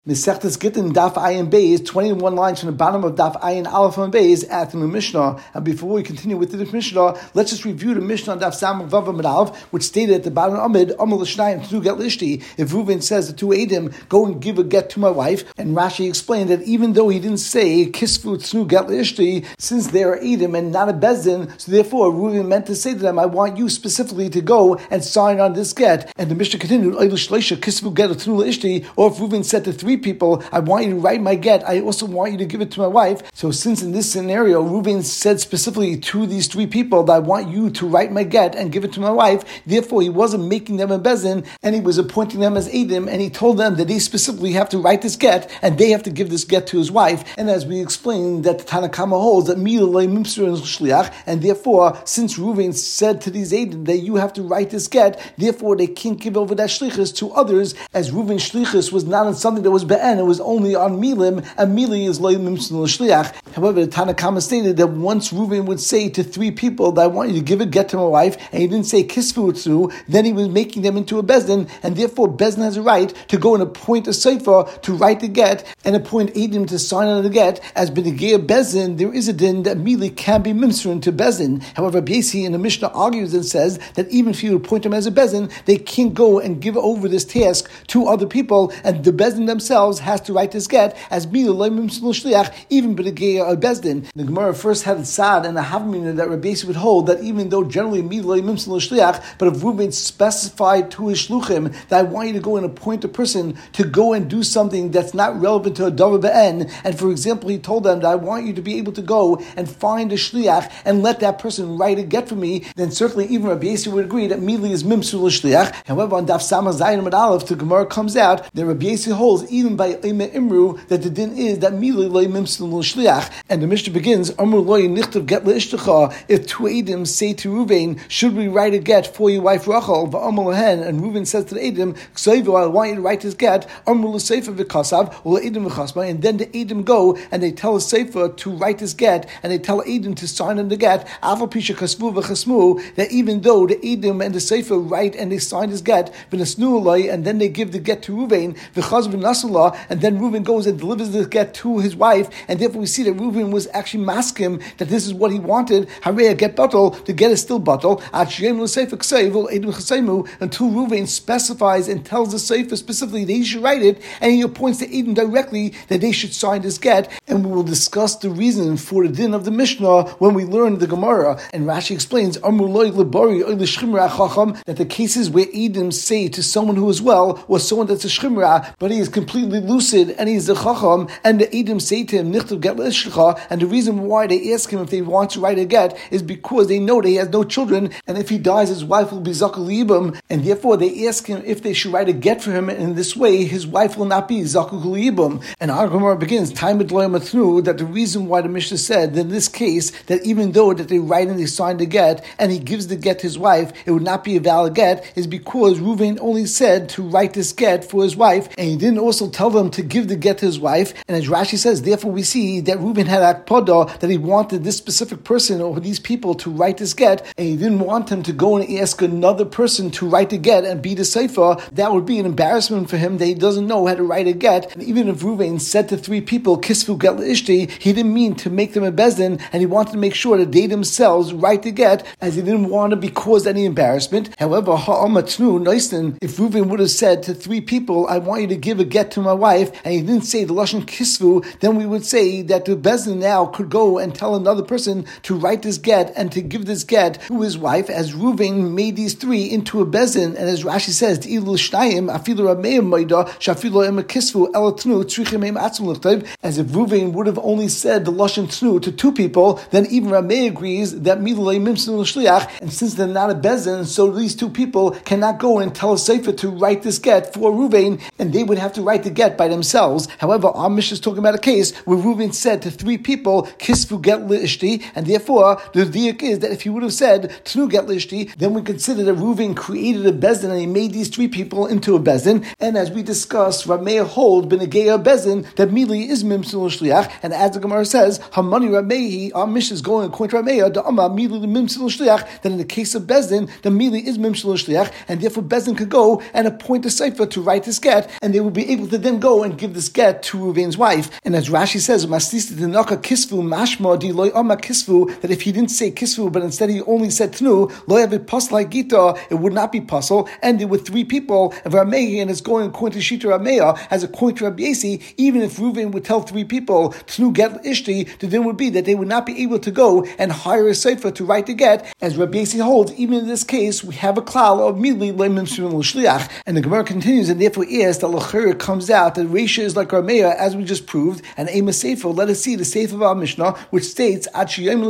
Mesechtes Gittin Daf Ayin Beis, 21 lines from the bottom of Daf Ayin Aleph and Beis at the new Mishnah. And before we continue with the Mishnah, let's just review the Mishnah on Daf Samach Vav Amud Aleph, which stated at the bottom of Amid, Amar L'Shnayim to get Lishti. If Reuven says to two Eidim, go and give a get to my wife, and Rashi explained that even though he didn't say Kisvu Tznu get Lishti, since they are Eidim and not a Bezdin, so therefore Reuven meant to say to them, I want you specifically to go and sign on this get. And the Mishnah continued, Kisvu get Tznu Lishti, or if Reuven said to three people, I want you to write my get, I also want you to give it to my wife. So since in this scenario, Reuven said specifically to these three people that I want you to write my get and give it to my wife, therefore he wasn't making them a bezin, and he was appointing them as Eidim, and he told them that they specifically have to write this get, and they have to give this get to his wife. And as we explained, that the Tanna Kama holds that Milei Mimsur and Shliach, and therefore, since Reuven said to these Eidim that you have to write this get, therefore they can't give over that Shlichus to others, as Reuven's Shlichus was not on something that was Be'en, it was only on Milim, and Mili is Lei Mimsur Shliach. However, the Tanna Kama stated that once Reuven would say to three people that I want you to give a get to my wife, and he didn't say Kisvu Utsu, then he was making them into a Bezdin, and therefore Bezdin has a right to go and appoint a Sefer to write the get, and appoint Eidim to sign on the get. As B'negei Bezdin, there is a din that Mili can be Mimsur to Bezdin. However, Biesi in the Mishnah argues and says that even if you appoint them as a Bezdin, they can't go and give over this task to other people, and the Bezdin themselves has to write this get as Mili Lei Mimsur Shliach, even B'negei Bezdin. The Gemara first had a Tzad and a Havamina that Rabbi Biesi would hold that even though generally Mili Lei Mimsur Shliach, but if Reuven specified to his shluchim that I want you to go and appoint a person to go and do something that's not relevant to a davar be'en, and for example he told them that I want you to be able to go and find a shliach and let that person write a get for me, then certainly even Rabbi Biesi would agree that Mili is Mimsur Shliach. However, on Daf Samach Zayin Amud Aleph, the Gemara comes out that Rabbi Biesi holds even by Eime Imru that the din is that Mili Lei Mimsur Shliach, and the Mishnah begins Amru Loi Nichtav Get Le'Ishtecha. If two Eidim say to Reuven, should we write a get for your wife Rachel? And Reuven says to the Eidim, I want you to write this get. And then the Eidim go and they tell a Sefer to write this get, and they tell Eidim to sign on the get. That even though the Eidim and the Sefer write and they sign this get, and then they give the get to Reuven, and then Reuven goes and delivers the get to his wife, and therefore we see that Reuven was actually masking that this is what he wanted. Harei get bottle, the get is still bottle. Until Reuven specifies and tells the Sefer specifically that he should write it, and he appoints the Eidim directly that they should sign this get. And we will discuss the reason for the din of the Mishnah when we learn the Gemara. And Rashi explains that the cases where Eidim say to someone who is well, or someone that's a shchimra, but he is completely lucid and he's a chacham, and the Eidim say to him, Nichtav get l'ishlecha, and the reason why they ask him if they want to write a get is because they know that he has no children, and if he dies, his wife will be zakul yibam, and therefore they ask him if they should write a get for him, and in this way his wife will not be zakul yibam. And our Gemara begins that the reason why the Mishnah said that in this case that even though that they write and they sign the get and he gives the get to his wife, it would not be a valid get, is because Reuven only said to write this get for his wife, and he didn't also tell them to give the get to his wife. And as Rashi says, therefore we see that Reuven had akpada, that he wanted this specific person or these people to write this get, and he didn't want him to go and ask another person to write the get and be the sefer. That would be an embarrassment for him that he doesn't know how to write a get. And even if Reuven said to three people, Kisvu get l'ishti, he didn't mean to make them a bezdin, and he wanted to make sure that they themselves write the get, as he didn't want to be caused any embarrassment. However, ha'amatnu noisten, if Reuven would have said to three people, I want you to give a get to my wife, and he didn't say the lashon kisvu, then we would say that the bezdin now could go and tell another person to write this get and to give this get to his wife, as Reuven made these three into a bezdin. And as Rashi says, as if Reuven would have only said the lashon tnu to two people, then even Rameh agrees that Milei Mimsur Shliach, and since they're not a bezdin, so these two people cannot go and tell a sefer to write this get for Reuven, and they would have to write the get by themselves. However, our Mishnah is talking about a case where Reuven said to three people, Kisvu get l'ishti, and therefore the diak is that if he would have said Tnu get l'ishti, then we consider that Reuven created a bezdin and he made these three people into a bezdin. And as we discussed, Rameh hold b'negei bezdin that Mili is Mimsur Shliach, and as the Gemara says, Hamani Ramehi, our Mishnah is going according to Rameh, the Amma Mili Mimsur Shliach, that in the case of bezdin, the Mili is Mimsur Shliach, and therefore bezdin could go and appoint a sefer to write this get, and they will be able to then go and give this get to Reuven's wife. And as Rashi says, that if he didn't say kisvu, but instead he only said tnu, lo yavid pasal gita, it would not be pasal, ended with three people, and Rameir, and it's going according to Shita Rameir, as according to Rabbi Yasi, even if Reuven would tell three people tnu get ishti, the din would be that they would not be able to go and hire a sefer to write the get. As Rabbi Yasi holds, even in this case, we have a klal of midli leimim shimim l'shliach, and the Gemara continues, and therefore is that l'chira comes out that Reisha is like Rameir, as we just proved, and Ema Sefer. Let us see the Sefer of our Mishnah, which states that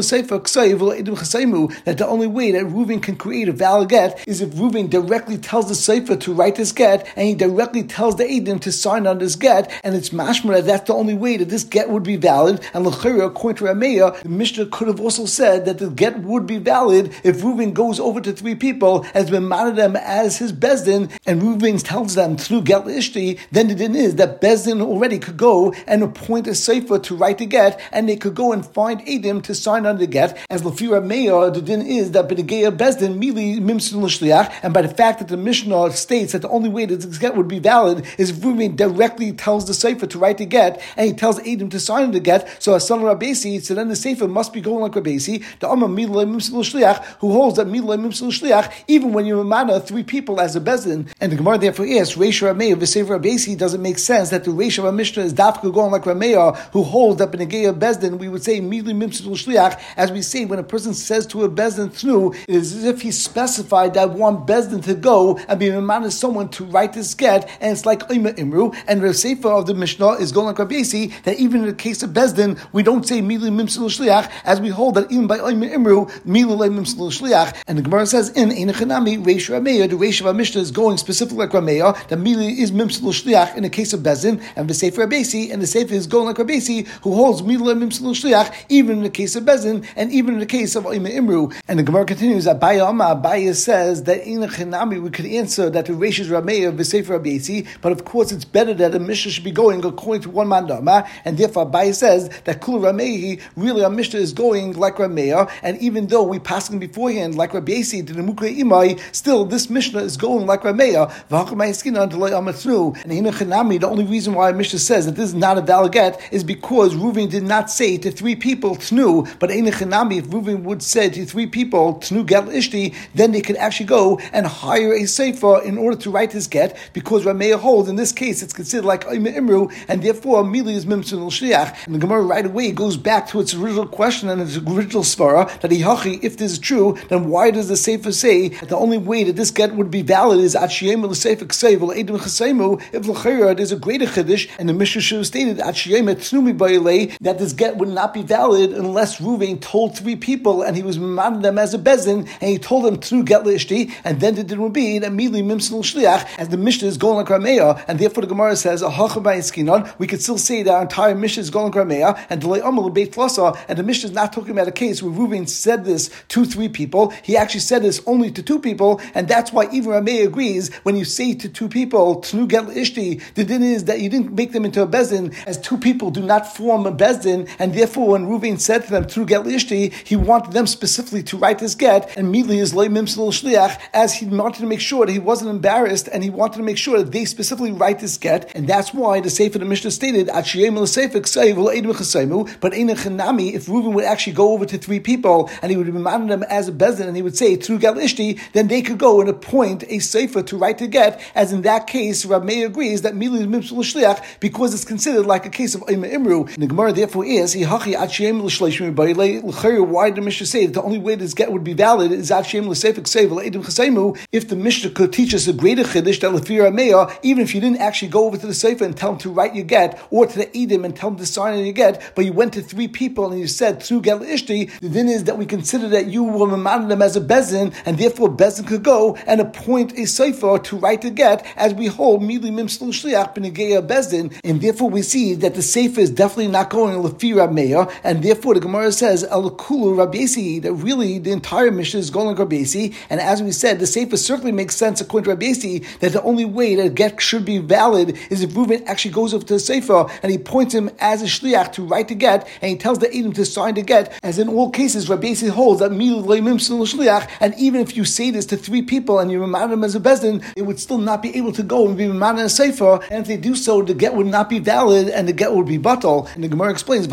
the only way that Reuven can create a valid get is if Reuven directly tells the Sefer to write this get, and he directly tells the Eidim to sign on this get, and it's mashma that that's the only way that this get would be valid. And l'chira, according to Rameir, the Mishnah could have also said that the get would be valid if Reuven goes over to three people, has been mounted them as his bezdin, and Reuven tells them through get l'ishti, then the din is that bezdin already could go and appoint a sefer to write the get, and they could go and find Eidim to sign on the get. As l'fira Meir, the din is that b'negeya bezdin mili mimsun l'shliach, and by the fact that the Mishnah states that the only way that this get would be valid is if Reuven directly tells the sefer to write the get, and he tells Eidim to sign the get. So as son of Rabbeisi, so then the sefer must be going like Rabbeisi, the Amma mili mimsun l'shliach, who holds that mili mimsun l'shliach, even when you mana three people as a bezdin. And the Gemara therefore asks, Reisha Rameir v'sefer Rabbeisi, doesn't make sense that the Reisha of a Mishnah is dafka going like Rameir, who holds that b'negeya bezdin, we would say mili mimsun l'shliach, as we say when a person says to a bezdin thnu, it is as if he specified that one bezdin to go and be reminded someone to write this get, and it's like Oima Imru. And the Sefer of the Mishnah is going like Rabbi Yasi, that even in the case of bezdin, we don't say mili mimsul shliach, as we hold that even by Oima Imru, mili mimsul shliach. And the Gemara says in Einachanami Reish Rameir, the Reish of our Mishnah is going specifically like Rameir, that mili is mimsul shliach in the case of bezdin, and the Sefer Rabbi Yasi, and the Sefer is going like Rabbi Yasi, who holds mili mimsul shliach even in the case of bezdin, and even in the case of Oima Imru. And the Gemara continues, Abaya says that in a Chinami we could answer that the Reish is Rameir v'Sefer Rabbi Yasi, but of course it's better that a Mishnah should be going according to one man dama, and therefore Abaya says that Kul Rameir, really our Mishnah is going like Rameir, and even though we passed him beforehand like Rabbi Yasi to the Mukre Imai, still this Mishnah is going like Rameir. And in a Chinami, the only reason why Mishnah says that this is not a valid get is because Reuven did not say to three people Tnu, but in a Chinami, if Reuven would say to three people Tnu get ishti, then they could actually go and hire a sefer in order to write this get, because Rameir holds in this case it's considered like Imru, and therefore Mili is Mimsun Shliach. And the Gemara right away goes back to its original question and its original svara that if this is true, then why does the sefer say that the only way that this get would be valid is Atshiyem l'sefer k'seiv l'edim chaseimu, if l'chayra there's a greater chiddush, and the Mishnah should have stated Atshiyem etznumi b'yilei, that this get would not be valid unless Reuven told three people and he was reminding them as a bezin, and he told them through get l'ishti, and then the din would be that mili mimsel shliach, as the Mishnah is going like Rameir, and therefore the Gemara says we could still say that our entire Mishnah is going like Rameir, and the Mishnah is not talking about a case where Reuven said this to three people. He actually said this only to two people, and that's why even Rameir agrees when you say to two people tnu get l'ishti, the din is that you didn't make them into a bezin, as two people do not form a bezdin, and therefore when Reuven said to them through get l'ishti, he wanted them specifically to write this get, and Mili is loy mimsel shliach, as he wanted to make sure that he wasn't embarrassed, and he wanted to make sure that they specifically write this get, and that's why the Sefer of the Mishnah stated Atshiyem l'sefer k'seiv l'edim chaseimu. But in a Chinami, if Reuven would actually go over to three people and he would remind them as a bezdin, and he would say through get l'ishti, then they could go and appoint a sefer to write the get, as in that case Rameir agrees that Mili is mimsel shliach, because it's considered like a case of Oima Imru. And the Gemara therefore is why did the Mishnah say that the only way this get would be valid is if the Mishnah could teach us a greater chiddush that Lefira Meir, even if you didn't actually go over to the sefer and tell him to write your get, or to the Eidim and tell him to sign on your get, but you went to three people and you said through get l'ishti, the din is that we consider that you were reminding them as a bezin, and therefore bezin could go and appoint a sefer to write the get, as we hold mili mimsel shliach b'negeya bezin, and therefore we see that the sefer is definitely not going Lefira Meir, and therefore the Gemara says El Kulu Rabbi Yasi, that really the entire Mishnah is going like Rabbi Yasi, and as we said, the sefer certainly makes sense according to Rabbi Yasi that the only way that a get should be valid is if Reuven actually goes over to the sefer and he points him as a shliach to write the get, and he tells the Eidim to sign the get, as in all cases Rabbi Yasi holds that mili loy mimsel shliach, and even if you say this to three people and you remind them as a bezdin, it would still not be able to go and be reminded in a sefer, sefer, and if they do so, the get would not be valid and the get would be batal. And the Gemara explains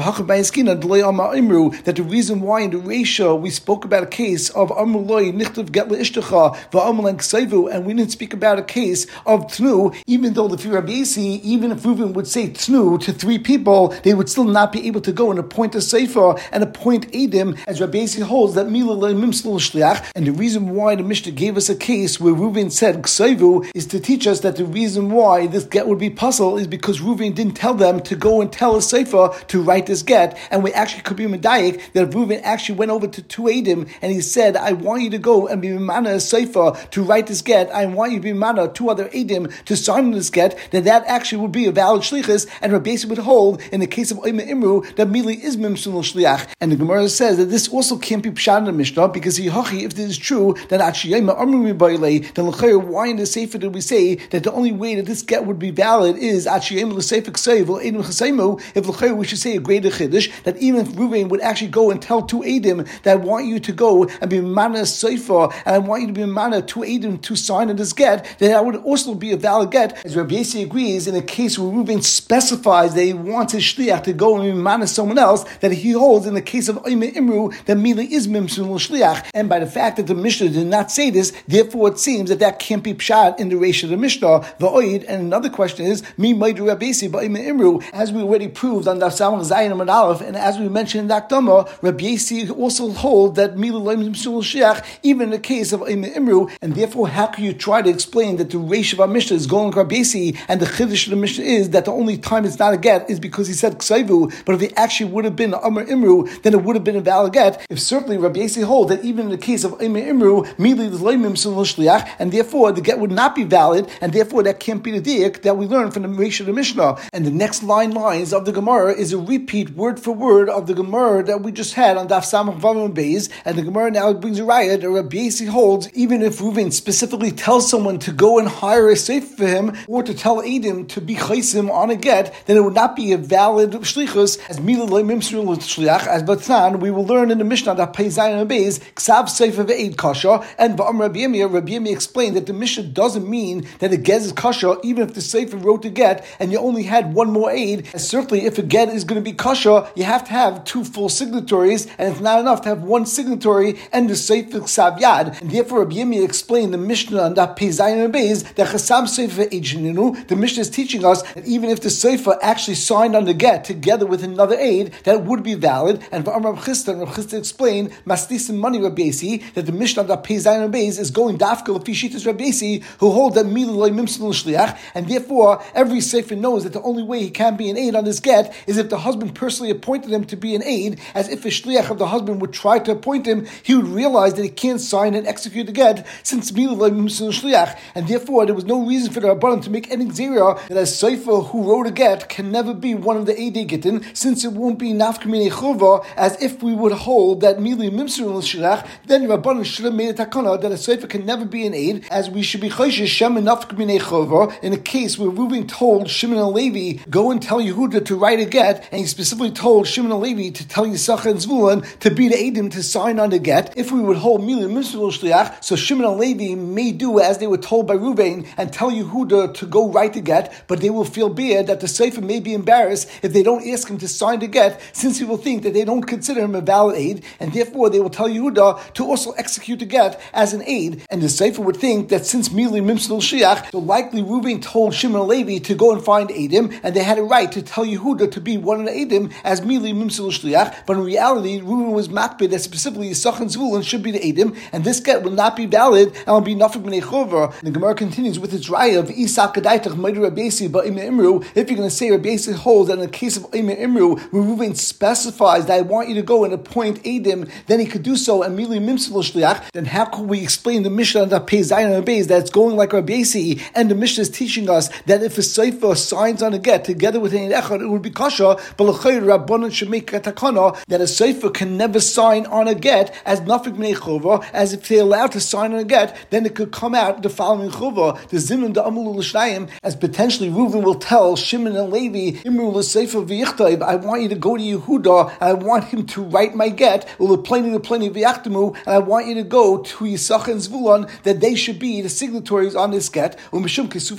that the reason why in the Reisha we spoke about a case of Amru Loi Nichtav Get Le'Ishtecha Va'Amru Kseivu, and we didn't speak about a case of Tnu, even though the Rabbi Yossi, even if Reuven would say Tnu to 3 people, they would still not be able to go and appoint a sefer and appoint Edim, as Rabbi Yossi holds that Mila Le'Mimsel Shliach. And the reason why the Mishnah gave us a case where Reuven said Kseivu is to teach us that the reason why this get would be puzzle is because Reuven didn't tell them to go and tell a sefer to write this get, and we actually could be medayik that if Reuven actually went over to 2 Edim and he said, I want you to go and be mana a sefer to write this get, I want you to be mana 2 other Edim to sign this get, then that actually would be a valid shlichus, and Rabbi Yossi would hold in the case of Oime Imru that Mili is Mimsul Shliach. And the Gemara says that this also can't be pshat in the Mishnah, because if this is true, then Achiyema Amru Mibayle, then l'chayr, why in the sefer did we say that the only way that this get would be valid is Achiyema l'sefer kseiv l'edim chaseimu? If l'chayr we should say a greater chiddush that even if Reuven would actually go and tell 2 Edim that I want you to go and be mana sefer and I want you to be mana 2 Edim to sign in this get, then that would also be a valid get, as Rabbi Yossi agrees in a case where Reuven specifies that he wants his shliach to go and be mana someone else, that he holds in the case of Oime Imru that Mila is Mimsul Shliach. And by the fact that the Mishnah did not say this, therefore it seems that can't be pshat in the Reish of the Mishnah. And another question is, Mi Maidu Rabbi Yossi Ba'Oime Imru, as we already proved on Daf Samach Zayin Amud Aleph, and as we mentioned in the Akdama, Rabbi Yossi also hold that Mila Mimsul Shliach even in the case of Oime Imru, and therefore how can you try to explain that the Reish of our Mishnah is going like Rabbi Yossi, and the Chiddush of the Mishnah is that the only time it's not a get is because he said Kseivu, but if it actually would have been Amr Imru, then it would have been a valid get. If certainly Rabbi Yossi hold that even in the case of Oime Imru, Mili is Leimim Sul Shliach, and therefore the get would not be valid, and therefore that can't be the diak that we learn from the Reish of the Mishnah. And the next lines of the Gemara is a repeat word for word of the Gemara that we just had on Daf Samach Vav and Beis, and the Gemara now brings a riot that Rabbi Yossi holds even if Reuven specifically tells someone to go and hire a sefer for him or to tell Edim to be chaysim on a get, then it would not be a valid shlichus as Mila Leimim Sul Shliach. As Batnan, we will learn in the Mishnah that Pei Zayin and Beis Ksav Sefer Ve'ed Kasha, and Ba'am Rabbi Yirmiyah explained that the Mishnah doesn't mean that a get is kasha even if the sefer wrote the get and you only had one more aid. As certainly if a get is going to be kasha, you have to have 2 full signatories, and it's not enough to have 1 signatory and the sefer Ksav Yad. And therefore Rabbi Yirmiyah explained the Mishnah and that Pei Zayin and Beis that Chasam Sefer Ejininu, the Mishnah is teaching us that even if the sefer actually signed on the get together with another aid, that would be valid. And Rab Chisda explained Mastis and Money Rabbi Yossi that the Mishnah that Pei Zayin and Beis is going dafka l'fi shitas Rabbi Yossi, who hold that Mila Loy Mimsul Shliach, and therefore every sefer knows that the only way he can be an aid on this get is if the husband personally appointed him to be an aid. As if a shliach of the husband would try to appoint him, he would realize that he can't sign and execute the get since Mila Loy Mimsul Shliach, and therefore there was no reason for the Rabbanan to make any zera that a sefer who wrote a get can never be one of the aidei gittin, since it won't be nafkamine chova. As if we would hold that Mila Mimsul Shliach, then the Rabbanan should have made a takana that a sefer can never be an aid, as we should be chayshish shem nafkamine chova in a case where Reuven told Shimon and Levi go and tell Yehuda to write a get, and he specifically told Shimon and Levi to tell Yisachar and Zvulun to be the aidim to sign on the get. If we would hold Mila Mimsul Shliach, so Shimon and Levi may do as they were told by Reuven and tell Yehuda to go write the get, but they will feel bad that the sefer may be embarrassed if they don't ask him to sign the get, since he will think that they don't consider him a valid aid, and therefore they will tell Yehuda to also execute the get as an aid. And the sefer would think that since Mili Mimsul Shliach, so likely Reuven told Shimon and Levi to go and find Eidim, and they had a right to tell Yehuda to be one of the Eidim as Mili Mimsul Shliach, but in reality Reuven was makbid that specifically Yisachar and Zvulun should be the Eidim, and this get will not be valid and will be nafik b'nei chova. The Gemara continues with its raya of Isak Kadaitach Maidu Rabbi Yossi Ba'Oime Imru. If you're going to say Rabbi Yossi holds that in the case of Oime Imru, where Reuven specifies that I want you to go and appoint Eidim, then he could do so and Mili Mimsul Shliach, then how can we explain the Mishnah that Pei Zayin and Beis that it's going like Rabbi Yossi, and the Mishnah is teaching us that if a sefer signs on a get together with an echad, it would be kasha, but l'chayr Rabbanan should make a takana that a sefer can never sign on a get as nafik b'nei chova, as if they're allowed to sign on a get, then it could come out the following chova, the zimun da amulu l'shnayim, as potentially Reuven will tell Shimon and Levi, Imru l'sefer v'yichtav, I want you to go to Yehuda, and I want him to write my get, u'leplenei v'yachtamu, and I want you to go to Yisachar and Zvulun, that they should be the signatories on this get, u'mishum kesufa the sefer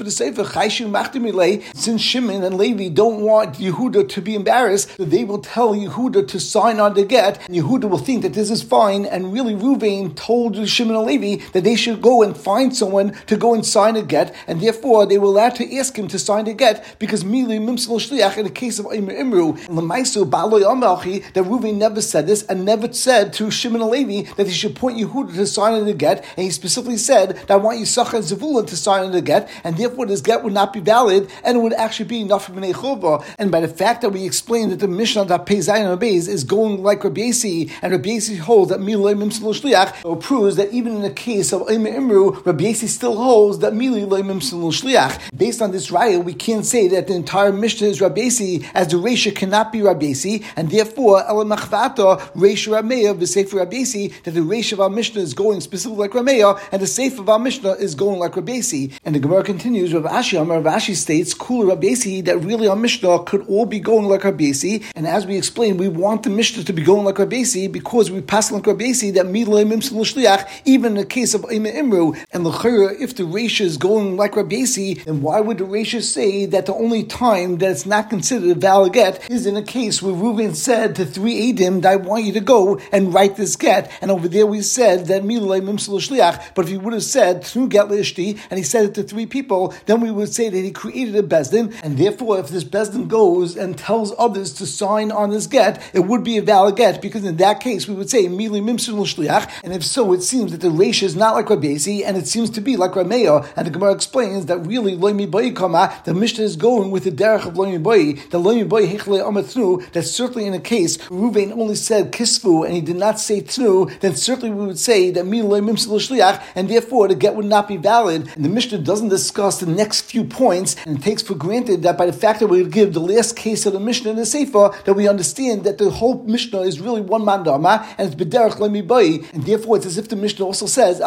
since Shimon and Levi don't want Yehuda to be embarrassed, so they will tell Yehuda to sign on the get, and Yehuda will think that this is fine, and really Reuven told Shimon and Levi that they should go and find someone to go and sign a get, and therefore they were allowed to ask him to sign the get, because Mili Mimsal Shliach in the case of Omer Imru, Lemaisu Baloi Amalchi, that Reuven never said this, and never said to Shimon and Levi that he should point Yehuda to sign on the get, and he specifically said that I want Yisachar and Zevulun to sign on the get, and therefore this get would not be valid, and it would actually be enough for Bnei Chova. And by the fact that we explained that the Mishnah that Pei Zayin and Beis is going like Rabbi Yasi, and Rabbi Yasi holds that Milei Mimsal Shliach, so proves that even in the case of Omer Imru, Rabbi Yasi still holds that Milei Mimsal Shliach. Based on this raya, we can't say that the entire Mishnah is Rabbi Yasi, as the Reisha cannot be Rabbi Yasi, and therefore Ela Machvata Reisha Rameya v'Sefer Rabbi Yasi, that the Reisha of our Mishnah is going specifically like Rameya, and the Sefer of our Mishnah is going like Rabbi Yasi. And the Gemara continues, Rav Ashi states, Kula Rabbi Yasi, that really our Mishnah could all be going like Rabbi Yasi, and as we explained, we want the Mishnah to be going like Rabbi Yasi because we pass like Rabbi Yasi that Milei Mimsal Shliach, even in the case of Omer Imru. And l'chayra, if the Reisha is going like Rabbi Yasi, then why would the Reisha say that the only time that it's not considered a valid get is in a case where Reuven said to 3 Adim that I want you to go and write this get, and over there we said that Milei Mimsal Shliach, but if he would have said through get l'ishti, and he said it to 3 people, then we would say that he created a bezdin, and therefore if this bezdin goes and tells others to sign on this get, it would be a valid get, because in that case we would say Milei Mimsal Shliach, and if so, it seems that the Reisha is not like Rabbi Yasi, and it seems to be like Rameya, and the Gemara explains that really Loimi Bayi Kama, the Mishnah is going with the derech of Loimi Bayi, the Loimi Bayi Hechle Amatnu, that certainly in a case Reuven only said Kisvu and he did not say Tnu, then certainly we would say that Milei Mimsal Shliach, and therefore the get would not be valid. And the Mishnah doesn't discuss the next few points, and it takes for granted that by the fact that we would give the last case of the Mishnah in the Sefer, that we understand that the whole Mishnah is really one mandama, and it's B'derech Loimi Bayi, and therefore it's as if the Mishnah also says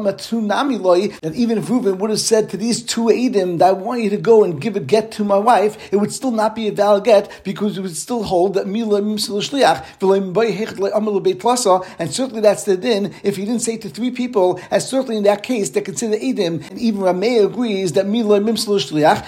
that even if Reuven would have said to these 2 Adim that I want you to go and give a get to my wife, it would still not be a valid get, because it would still hold that Milei Mimsal Shliach, and certainly that's the din if he didn't say to 3 people, as certainly in that case they consider Adim, and even Rameh agrees that Milei Mimsal Shliach,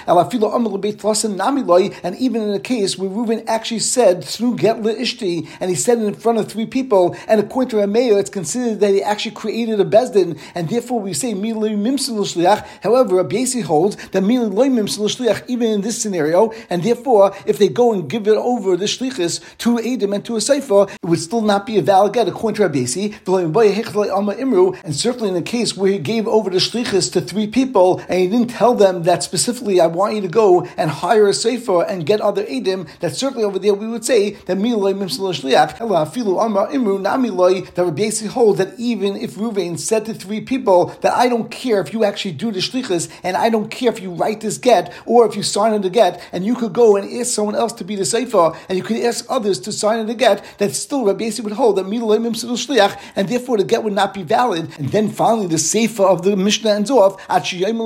and even in a case where Reuven actually said through get l'ishti, and he said it in front of 3 people, and according to Rameh it's considered that he actually created a bezdin, and therefore we say Milei Mimsal Shliach. However, Rabbi Yasi holds that Milei Mimsal Shliach even in this scenario, and therefore if they go and give it over the shlichus to Adim and to a Sefer, it would still not be a valid get according to Rabbi Yasi. And certainly in the case where he gave over the shlichus to 3 people and he didn't tell them that specifically I want you to go and hire a Sefer and get other Adim, that certainly over there we would say that Milei Mimsal Shliach. That Rabbi Yasi holds that even if Reuven said to 3 people that I don't care if you actually do the shlichus, and I don't care if you write this get or if you sign on the get, and you could go and ask someone else to be the Sefer, and you could ask others to sign on the get, that still Rabbi Yasi would hold that Milei Mimsal Shliach, and therefore the get would not be valid. And then finally the Sefer of the Mishnah ends off that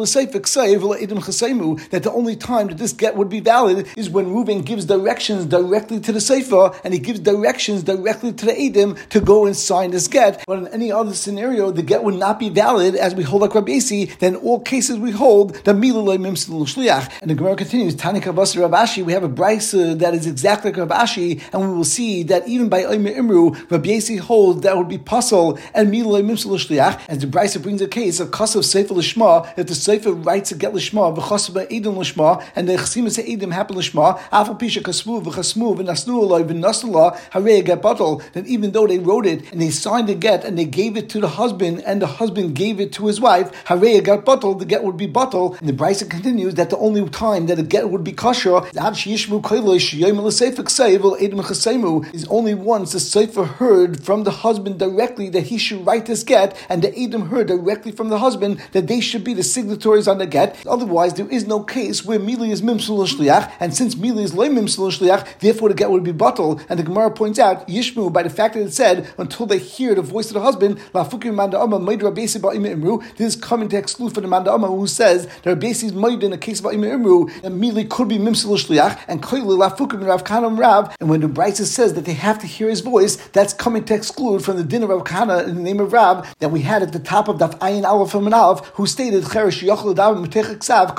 the only time that this get would be valid is when Reuven gives directions directly to the Sefer, and he gives directions directly to the Adim to go and sign this get. But in any other scenario, the get would not be valid, as we hold like Rabbi Yasi. Then in all cases we hold that Milei Mimsal Shliach. And the Gemara continues, Tani Kavasi Rav Ashi, we have a brisa that is exactly like Rav Ashi, and we will see that even by Omer Imru, Rabbi Yasi holds that would be puzzle and Milei Mimsal Shliach, as the brisa brings a case of Kasav Sefer Lishma, if the Sefer writes a get Lishma, v'chasav Edim Lishma, and the Chasimas Edim happen Lishma, Afal Pisha Kasmu v'chasmu v'nasnu aloi v'nasnu la harei get batal, that even though they wrote it and they signed the get and they gave it to the husband and the husband gave it to his wife, harei get batal, the get would be batal. And the brisa continues that the only time that a get would be kosher is only once the Sefer heard from the husband directly that he should write this get, and the Edom heard directly from the husband that they should be the signatories on the get. Otherwise, there is no case where Mili is Mimsal Shliach, and since Mili is Lo Mimsal Shliach, therefore the get would be batal. And the Gemara points out, Yishmu, by the fact that it said, until they hear the voice of the husband, this is coming to exclude for the Manda Amma, who says that Rabbi Yasi's Moed in the case of Omer Imru, that Mili could be Mimsal Shliach, and Koili Lafukim and Rav Kana Rav, and when the Brisa says that they have to hear his voice, that's coming to exclude from the din of Rav Kana in the name of Rav that we had at the top of Daf Ayin Aleph and Aleph, who stated Cheresh Yochel Dav Metech Isav,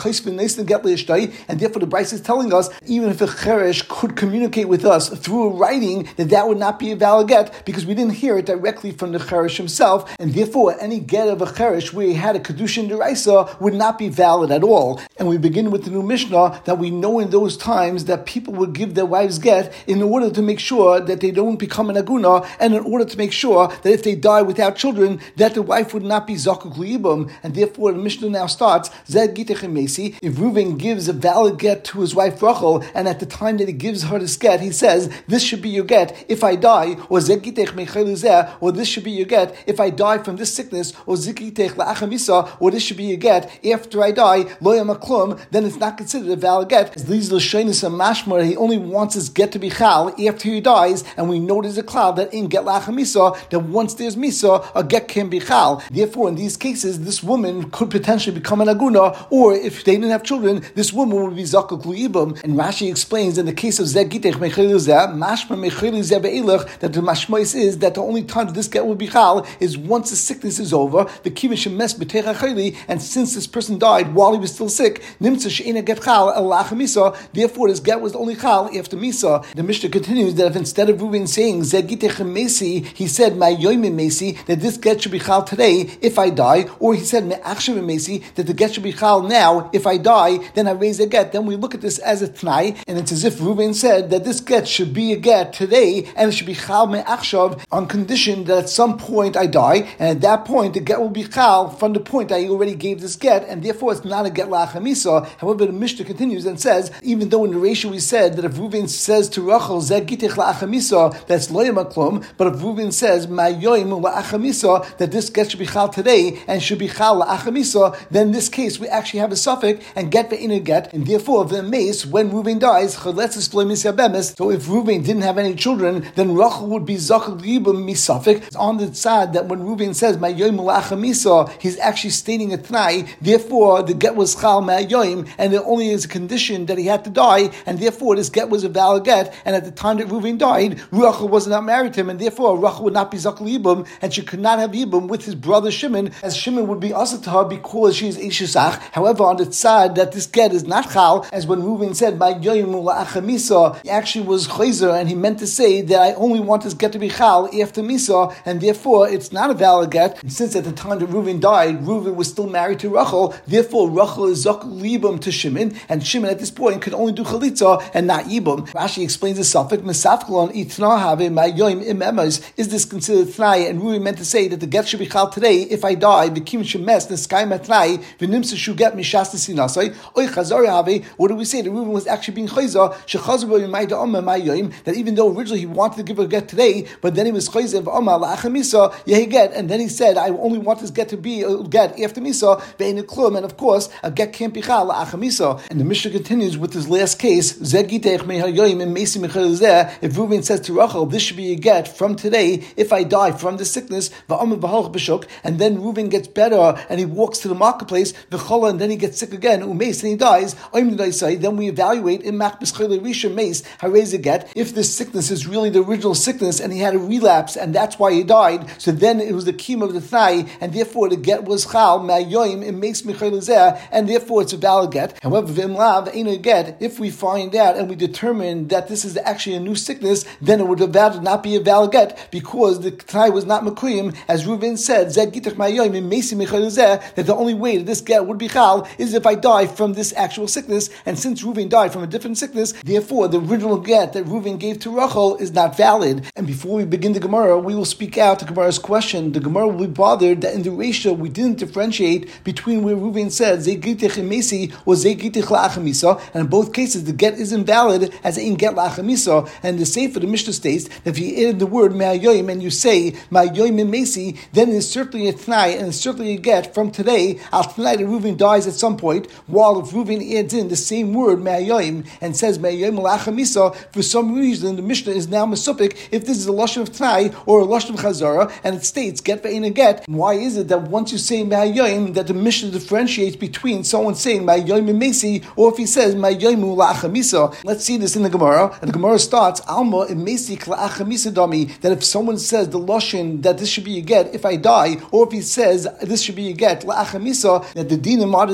and therefore the Bryce is telling us, even if a cheresh could communicate with us through writing, that would not be a valid get, because we didn't hear it directly from the cheresh himself, and therefore any get of a cheresh where he had a kedushin deraisa would not be valid at all. And we begin with the new Mishnah that we know in those times that people would give their wives get in order to make sure that they don't become an aguna, and in order to make sure that if they die without children, that the wife would not be zakuk liibum. And therefore the Mishnah now starts, Zed Gitech Mesi, if Reuven gives a valid get to his wife Rachel, and at the time that he gives her this get, he says, this should be your get if I die, or Zed Gitech Mechelizeh, or this should be your get if I die from this sickness, or Zed Gitech La'achamisa, or this should be your get after I die, Lo Yamaklum, then it's not considered a valid get. These L'shonis and Mashmar, he only wants his get to be chal after he dies, and we know there's a cloud that in get La'achamisa, that once there's Misa, a get can be chal. Therefore, in these cases, this woman could potentially become an aguna, or if they didn't have children, this woman would be zakuk luibum. And Rashi explains in the case of Zed Gitech Mechelizeh, Mashma Mechelizeh Ve'elach, that the mashmois is that the only time that this get will be chal is once the sickness is over, the kivin shemes b'teich ha'chayli, and since this person died while he was still sick, nimtza she'ena get chal elach misa. Therefore, this get was only chal after misa. The Mishnah continues that if instead of Reuven saying Zed Gitech Mesi, he said Ma'yoyim Mesi, that this get should be chal today if I die, or he said Me'achshav Mesi, that the get should be chal now if I die, then I raise a get. Then we look at this as a t'nai, and it's as if Reuven said that this get should be a get today, and it should be chal Me'achshav on condition that at some point I die, and at that point the get will be chal from the point I already gave this get, and therefore it's not a get la'achamisa. However, the Mishnah continues and says, even though in the ratio we said that if Reuven says to Rachel Zed Gitech la'achamisa, that's lo yamaklum, but if Reuven says ma'yoim la'achamisa, that this get should be chal today and should be chal la'achamisa, then in this case we actually have a suffix and get ve'ina get, and therefore the mace when Reuven dies chaletzes lo misyabemes. So if Reuven didn't have any children, then Rachel would be zakuk yibum misafik. It's on the side that when Reuven says ma'yoim la'achamisa, he's actually stating a t'nai. Therefore the get was chal ma'yoim, and it only is a condition that he had to die, and therefore this get was a valid get. And at the time that Reuven died, Rachel was not married to him, and therefore Rachel would not be zakuk yibum, and she could not have yibum with his brother Shimon, as Shimon would be also to her because she is Ishesach. However, on the side that this get is not chal, as when Reuven said by Yoyim La'achamisa, he actually was chayzer, and he meant to say that I only want this get to be chal after Misa, and therefore it's not a valid get. And since at the time that Reuven died, Reuven was still married to Rachel, therefore Rachel is zakuk libum to Shimon, and Shimon at this point could only do chalitza and not yibum. Rashi explains the suffix Mesafklon itna have ma'yoyim im emes. Is this considered tnai? And Reuven meant to say that the get should be chal today if I die. V'kim shemes the sky matnai v'nimsa shu get mishas sinasai oy chazar have. What do we say? The Reuven was actually being chayza shechazar b'yimai da'oma ma'yoyim, that even though originally he wanted to give a get today, but then he was chayza v'oma la'achamisa yehi get, and then he said I only want this get to be a get after misa ve'in klum, and of course a get can't be chal la'achamisa. And the Mishnah continues with this last case Zed Gitech mehayoyim and mesi mechelizeh. If Reuven says to Rachel, this should be a get from today if I die from the sickness, v'amar v'halach b'shuk, and then Reuven gets better and he walks to the marketplace v'chola, and then he gets sick again u'meis, and he dies, then we evaluate in mach b'schele rishon meis harez a get. If this sickness is really the original sickness and he had a relapse and that's why he died, so then it was the kim of the thigh, and therefore the get was chal ma'yoyim in meis mechelizeh, and therefore it's a valid get. However, v'imlav ain't a get. If we find out and we determine that this is actually a new sickness, then it would not be a valid get, because the t'nai was not mekuyim, as Reuven said, Zed Gitech ma'yoyim in meisi mechelizeh, that the only way that this get would be chal is if I die from this actual sickness, and since Reuven died from a different sickness, therefore the original get that Reuven gave to Rachel is not valid. And before we begin the Gemara, we will speak out the Gemara's question. The Gemara will be bothered that in the ratio we didn't differentiate between where Reuven said Zed Gitech in meisi or Zed Gitech la'achamisa, and in both cases the get is invalid as in get la'achamisa. And the Sefer, the Mishnah states that if you add the word ma'ayoyim and you say ma'ayoyim in meisi, then it's certainly a t'nai and it's certainly a get from today. Al t'nai that Reuven dies at some point, while if Reuven adds in the same word ma'ayoyim and says ma'ayoyim la'achamisa, for some reason the Mishnah is now mesupik if this is a lashon of t'nai or a lashon of chazara, and it states get ve'in a get. Why is it that once you say ma'ayoyim that the Mishnah differentiates between someone saying ma'ayoyim in meisi or if he says ma'ayoyim la'achamisa? Let's see this in the Gemara, and the Gemara starts Alma in meisi la'achamisa dami, that if someone says the lashon that this should be a get if I die, or if he says this should be a get la'achamisa, that the din of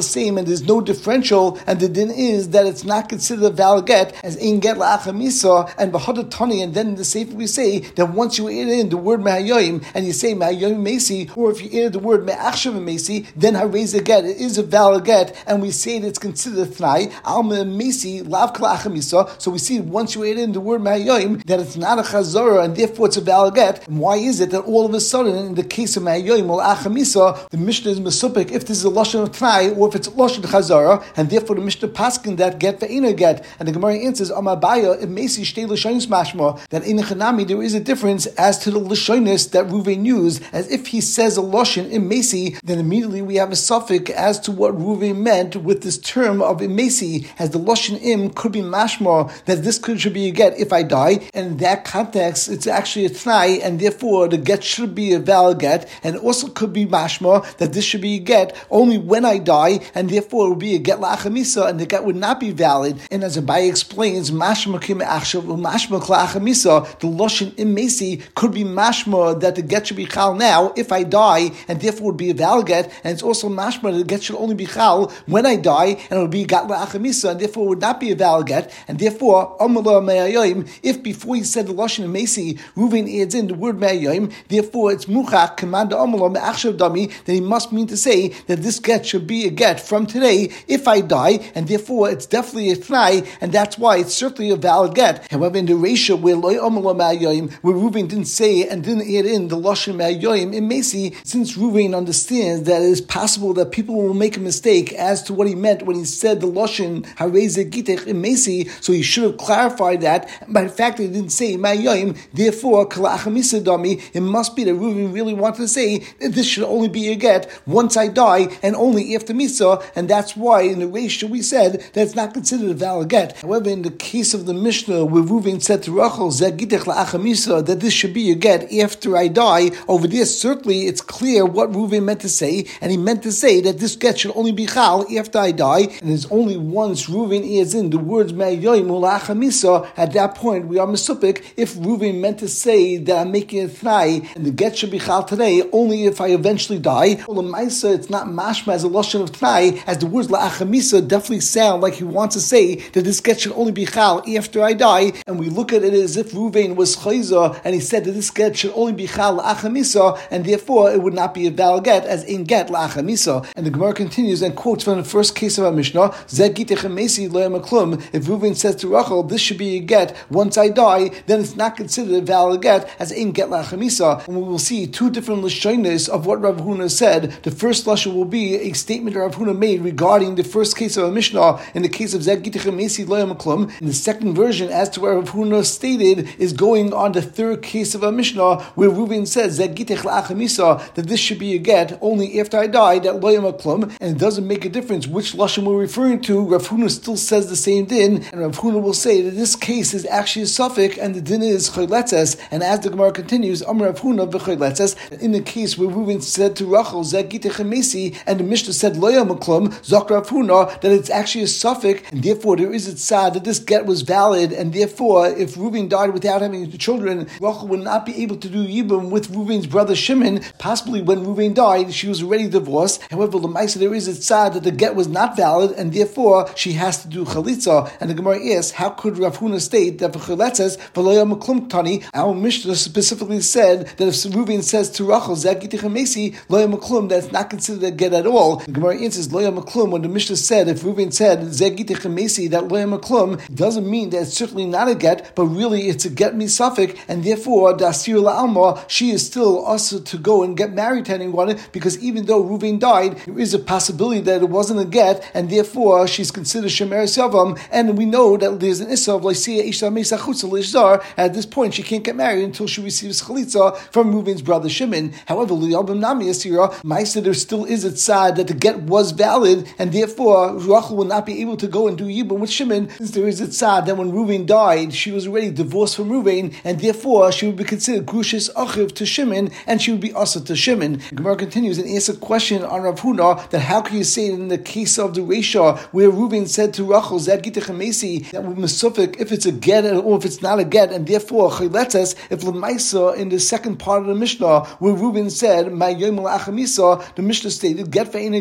the same, and there's no differential, and the din is that it's not considered a valid get as in get la'achamisa and b'hadatani, and then in the Sefer we say that once you add in the word me'hayoyim and you say me'hayoyim mesi, or if you add the word me'achshav mesi, then hareza get, it is a valid get, and we say that it's considered a thnai al mesi lav kala'achamisa. So we see once you add in the word me'hayoyim that it's not a chazara, and therefore it's a valid get. And why is it that all of a sudden in the case of me'hayoyim or achamisa the Mishnah is mesupik if this is a lashon of tnai or if it's a lashon chazara, and therefore the Mishnah paskin that get ve'ina get, and the Gemara answers amabaya mesi shtei lashonis mashma that in chanami there is a difference as to the lashonis that Ruvain used, as if he says a lashon in mesi, then immediately we have a suffix as to what Ruvain meant with this term of mesi, as the lashon im could be mashma that this should be a get if I die, and in that context it's actually a tnai, and therefore the get should be a valid get, and also could be mashma that this should be a get only when I die, and therefore it would be a get la'achamisa, and the get would not be valid. And as Abaye explains, mashma kim achshav mashma la'achamisa, the lashon im mesi could be mashma that the get should be chal now if I die, and therefore would be a valid get, and it's also mashma that the get should only be chal when I die, and it would be get la'achamisa, and therefore it would not be a valid get, and therefore amala me'hayoyim, if before he said the lashon im mesi, Ruvain adds in the word me'hayoyim, therefore it's muchach command amala me'achshav dami, that he must mean to say that this get should be a get from today if I die, and therefore it's definitely a thnai, and that's why it's certainly a valid get. However, in the ratio where loy amala me'hayoyim, where Ruvain didn't say and didn't add in the lashon me'hayoyim in mesi, since Ruvain understands that it is possible that people will make a mistake as to what he meant when he said the lashon hareze gitech in mesi, so he should have clarified that. By the fact that he didn't say me'hayoyim, therefore kala'achamisa dami, it must be that Ruvain really wanted to say that this should only be a get once I die and only after Misa, and that's why in the ratio we said that it's not considered a valid get. However, in the case of the Mishnah where Ruvain said to Rachel Zegitech la'achamisa that this should be a get after I die, over there certainly it's clear what Ruvain meant to say, and he meant to say that this get should only be chal after I die, and it's only once Ruvain adds in the words me'hayoyim la'achamisa, at that point we are mesupik if Ruvain meant to say that I'm making a thnai and the get should be chal today only if I eventually die. L'maisa, it's not mashma as a lashon of tnai, as the words la'achamisa definitely sound like he wants to say that this get should only be chal after I die, and we look at it as if Ruvain was chayza and he said that this get should only be chal la'achamisa, and therefore it would not be a valid get as in get la'achamisa. And the Gemara continues and quotes from the first case of our Mishnah, Zeg gitech mesi lo maklum. If Ruvain says to Rachel, this should be a get once I die, then it's not considered a valid get as in get la'achamisa. And we will see two different lashonos of what Rav Huna said. The first lashon will be a statement Rav Huna made regarding the first case of a Mishnah in the case of Zeg gitech mesi lo maklum. And the second version, as to where Rav Huna stated, is going on the third case of a Mishnah where Ruvain says Zeg gitech la'achamisa that this should be a get only after I die, that lo maklum, and it doesn't make a difference which lashon we're referring to. Rav Huna still says the same din, and Rav Huna will say that this case is actually a suffix, and the din is chayletzes. And as the Gemara continues, Amar Rav Huna v'chayletzes, in the case where Ruvain said to Rachel Zeg gitech mesi, and the Mishnah said lo maklum, zok Rav Huna that it's actually a suffix, and therefore there is a tzad that this get was valid, and therefore if Ruvain died without having children, Rachel would not be able to do yibum with Ruvain's brother Shimon. Possibly when Ruvain died, she was already divorced. However, l'maisa there is a tzad that the get was not valid, and therefore she has to do chalitza. And the Gemara asks, how could Rav Huna state that v'chaletzes v'loya maklum tani? Our Mishnah specifically said that if Ruvain says to Rachel Zeg gitech mesi loya maklum, that's not considered a get at all. The Gemara answers loya maklum when the Mishnah said if Ruvain said Zeg gitech mesi that loya maklum doesn't mean that it's certainly not a get, but really it's a get misafik, and therefore the asir la'alma, she is still also to go and get married to anyone, because even though Ruvain died, there is a possibility that it wasn't a get, and therefore she's considered shemer yavam, and we know that there's an issa of loisiya isha meisa chutza lishzar. At this point she can't get married until she receives chalitza from Ruvain's brother Shimon. However, liyabim nami asira, ma'isa there still is a tzad that the get was valid, and therefore Rachel will not be able to go and do yibum with Shimon, since there is a tzad that when Ruvain died, she was already divorced from Ruvain, and therefore she would be considered grushis achiv to Shimon, and she would be asa to Shimon. The Gemara continues and asks a question on Rav Huna that how can you say in the case of the Reisha where Ruvain said to Rachel Zeg gitech mesi that would mesufik if it's a get or if it's not a get, and therefore chayletzes if l'maisa in the second part of the Mishnah where Ruvain said my yom la'achamisa, the Mishnah stated get ve'ein get,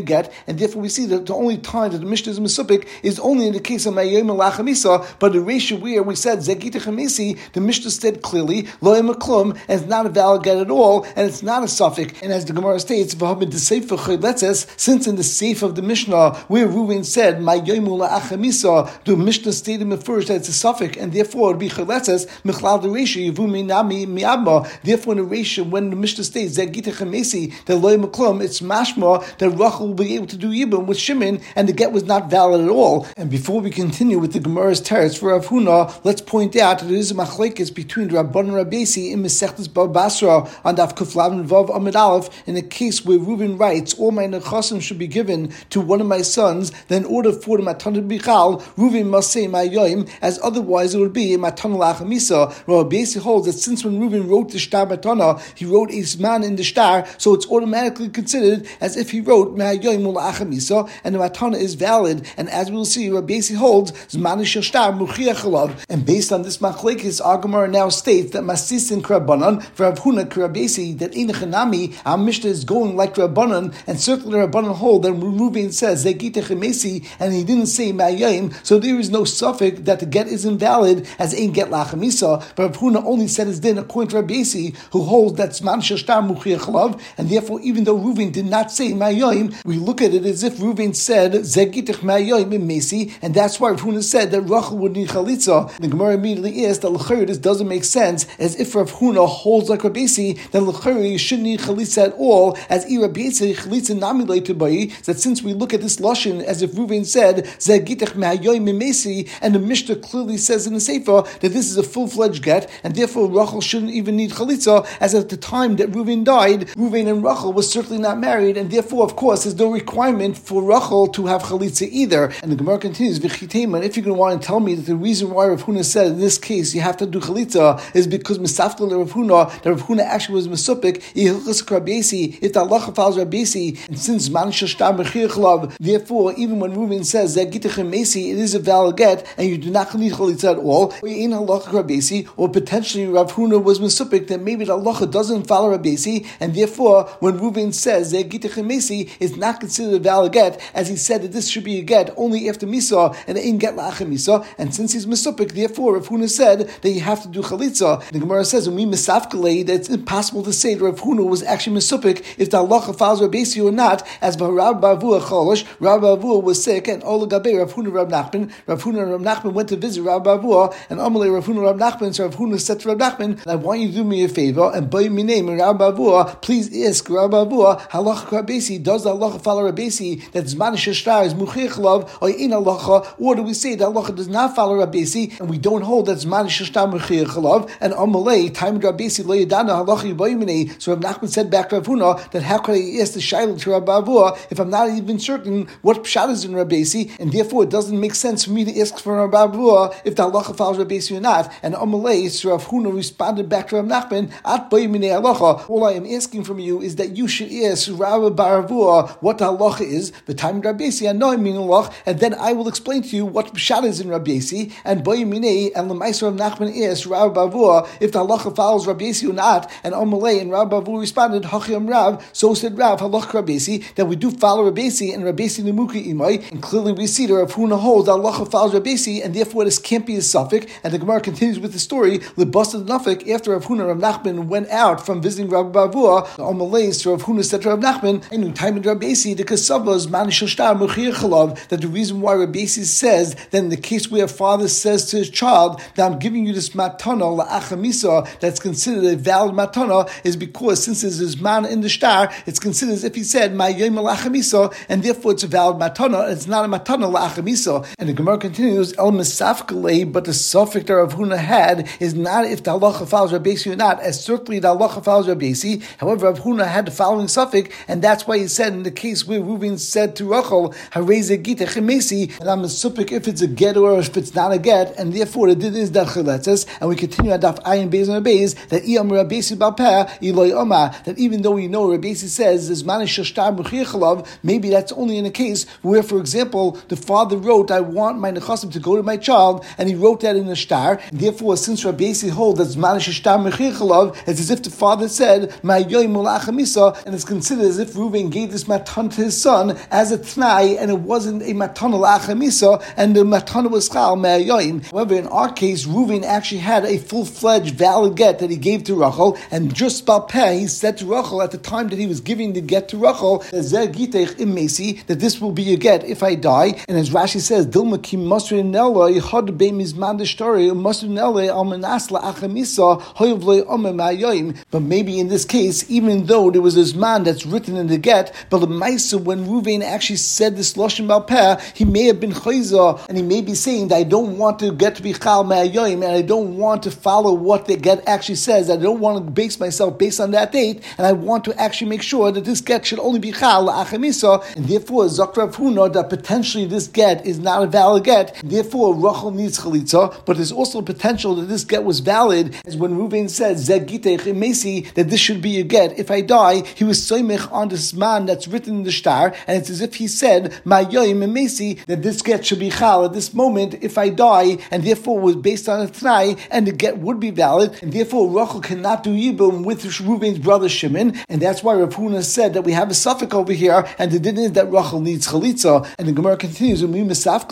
and therefore we see that the only time that the Mishnah is Mesupik is only in the case of Mayayim Lachamisa, but the ratio where we said Zegita Chamisi, the Mishnah said clearly, Lo Maklum, and it's not a valid get at all, and it's not a suffix. And as the Gemara states, since in the Seif of the Mishnah, where Reuven said, Mayayim Lachamisa, the Mishnah stated in the first that it's a suffix, and therefore it would be Chayletzes, Michlal the ratio, Yevumi Nami Miabma. Therefore, in the ratio, when the Mishnah states Zegita Chamisi, the Lo Maklum, it's mashma that Rachel will be able to do Yibum with Shimon, and the get was not valid at all. And before we continue with the Gemara's teretz for Rav Huna, let's point out that there is a machlekes between Rabban and Rabbeisi in Masechtas Bava Basra on Daf Kuflav and Vav Amid Aleph in a case where Reuven writes, all my nechasim should be given to one of my sons, then in order for the Matan Bichal, Reuven must say my yoim, as otherwise it would be Matan Lachamisa. Rabbeisi holds that since when Reuven wrote the Shtar Matana, he wrote a Zman in the Shtar, so it's automatically considered as if he wrote Ma'ayoim Lachamisa, and the Matana is valid. And as we will see, Rabbeisi holds Zman Shtar Muchiach Alav. And based on this machlekes, our Gemara now states that Masis and Krabanan for Rav Huna Krabesi that in Chanami our Mishnah is going like Rabbanan, and certainly Rabbanan hold that Reuven says Zegita Chemesi and he didn't say Ma'ayim, so there is no suffix that the get is invalid as Ein Get Lachamisa. But Rav Huna only said his din according to Rabbeisi, who holds that Zman Shtar Muchiach Alav, and therefore even though Reuven did not say Ma'ayim, we look at it as if Reuven said Zegitich Ma'ayim in Mesi, and that's why Rav Huna said that Rachel would need Chalitza. The Gemara immediately asked that l'chayr this doesn't make sense, as if Rav Huna holds like Rabbeisi, then l'chayr you shouldn't need Chalitza at all, as Rabbeisi Chalitza namilated by that since we look at this lashon as if Reuven said Zegitich Ma'ayim in Mesi, and the Mishnah clearly says in the Sefer that this is a full-fledged get, and therefore Rachel shouldn't even need Chalitza, as at the time that Reuven died, Reuven and Rachel was certainly not married, and therefore of course there's no requirement for Rachel to have Chalitza either. And the Gemara continues, V'chiteiman, if you're going to want to tell me that the reason why Rav Huna said in this case you have to do Chalitza is because Misafkel Rav Huna, that Rav Huna actually was Mesupik, if the Allah follows Rabbeisi, and since Man Shashtar Mechir Chlav, therefore even when Reuven says Zegitachem Mesi, it is a valid get, and you do not need Chalitza at all, or in Allah Rabbeisi, or potentially Rav Huna was Mesupik, that maybe the Allah doesn't follow Rabbeisi, and therefore when Reuven says Zegitachem Mesi, it's not considered a valid get, as he said that this should be a get only after Misa, and it ain't get La'achem Misa, and since he's Mesupik, therefore Rav Huna said that you have to do Chalitza. The Gemara says when we Misafkalei, that it's impossible to say that Rav Huna was actually Mesupik if the Allah follows Rabbeisi or not, as Rab Bavua Cholosh, Rab Bavua was sick, and Ola Gabe Rav Huna Rab Nachman and Rab Nachman went to visit Rab Bavua, and Amalei Rav Huna Rab Nachman, so Rav Huna said to Rab Nachman, I want you to do me a favor, and by my name, Rab Bavua, please ask Rab Bavua, Halacha Rabbeisi, does the Allah follow Rabbeisi, that Zman Shashtar is Muchich Lav, or in Halacha, or do we say that Allah does not follow Rabbeisi, and we don't hold that Zman Shashtar Muchich Lav, and Amalei, time Rabbeisi Lo Yadana Halacha Yibayimene, so Rab Nachman said back to Rav Huna, that how could I ask the Shiloh to Rab Bavua if I'm not even certain what Pshat is in Rabbeisi, and therefore it doesn't make sense for me to ask for Rab Bavua if the halacha follows Rabbeisi or not. And Amalei, so Rav Huna responded back to Rab Nachman, At Bayimine halacha, all I am asking from you is that you should ask Rab Bavua what the halacha is, the time Rabbeisi, and no I mean halach, and then I will explain to you what Pshat is in Rabbeisi, and Bayimine, and Lemaisa Rab Nachman asked Rab Bavua if the halacha follows Rabbeisi or not, and Amalei and Rab Bavua responded, Hachiyam Rav, so said Rav, halacha Rabbeisi, that we do follow Rabbeisi, and Rabbeisi Nemuki Imai, and clearly we see that Rav Huna holds that Allah follows Rabbeisi, and therefore this can't be a suffix. And the Gemara continues with the story, Lebasad Nafik, after Rav Huna Rav Nachman went out from visiting Rav Bavua, the Amalei, so Rav Huna said to Rav Nachman, and in time in Rabbeisi, the Kasavas Manishashtar Muchir Chalav, that the reason why Rabbeisi says that in the case where a father says to his child that I'm giving you this matana la'achamisa, that's considered a valid matana, is because since there's this man in the shtar, it's considered as if he said my yom la'achamisa, and therefore it's a valid matana, and it's not a matana la'achamisa. And the Gemara continues, El Misafkalei, but the suffix that Rav Huna had is not if the halacha follows Rabbeisi or not, as certainly the halacha follows Rabbeisi. However, Rav Huna had the following suffix, and that's why he said in the case where Reuven said to Rachel, Hareze gita chemesi, and I'm a suffix if it's a get or if it's not a get, and therefore it is that cheletzes. And we continue at Daf Ayin Beis and Beis that Iyam Rabbeisi Balpeh Iloi Oma, that even though we know Rabbeisi says is Manish Shashtar Muchir, maybe that's only in a case where, for example, the father wrote, I want my nechasim to go to my child, and he wrote that in a shtar. Therefore, since Rabbeisi holds that Zman Shashtar Mechir, it's as if the father said, my yoim ulachamisa, and it's considered as if Reuven gave this matan to his son as a tnai, and it wasn't a matana la'achamisa, and the matana was chal me'ayoyim. However, in our case, Reuven actually had a full-fledged valid get that he gave to Rachel, and just balpeh, he said to Rachel at the time that he was giving the get to Rachel, that this will be a get if I die. And as Rashi says, Dilma ki masrin eloi had be mizman deshtari masrin eloi al menasla achamisa hoyev loy omer ma'ayoyim. But maybe in this case, even though there was this man that's written in the get, but the Maisa, when Reuven actually said this lashon balpeh, he may have been chayza, and he may be saying that I don't want to get to be chal ma'ayoyim, and I don't want to follow what the get actually says. I don't want to base myself based on that date, and I want to actually make sure that this get should only be chal la'achamisa, and therefore Zakra Huna that potentially this get is not a valid get. Therefore Rachel needs chalitza, but there's also potential that this get was valid, as when Reuven said Zeg Gitech Imesi, that this should be a get. If I die, he was soymech on this man that's written in the star, and it's as if he said Mayoim Imesi, that this get should be chal at this moment if I die, and therefore was based on a t'nai, and the get would be valid, and therefore Rachel cannot do yibum with Reuven's brother Shimon, and that's why Rav Huna said that we have a suffix over here, and the din is that Rachel needs chalitza. And the Gemara continues, could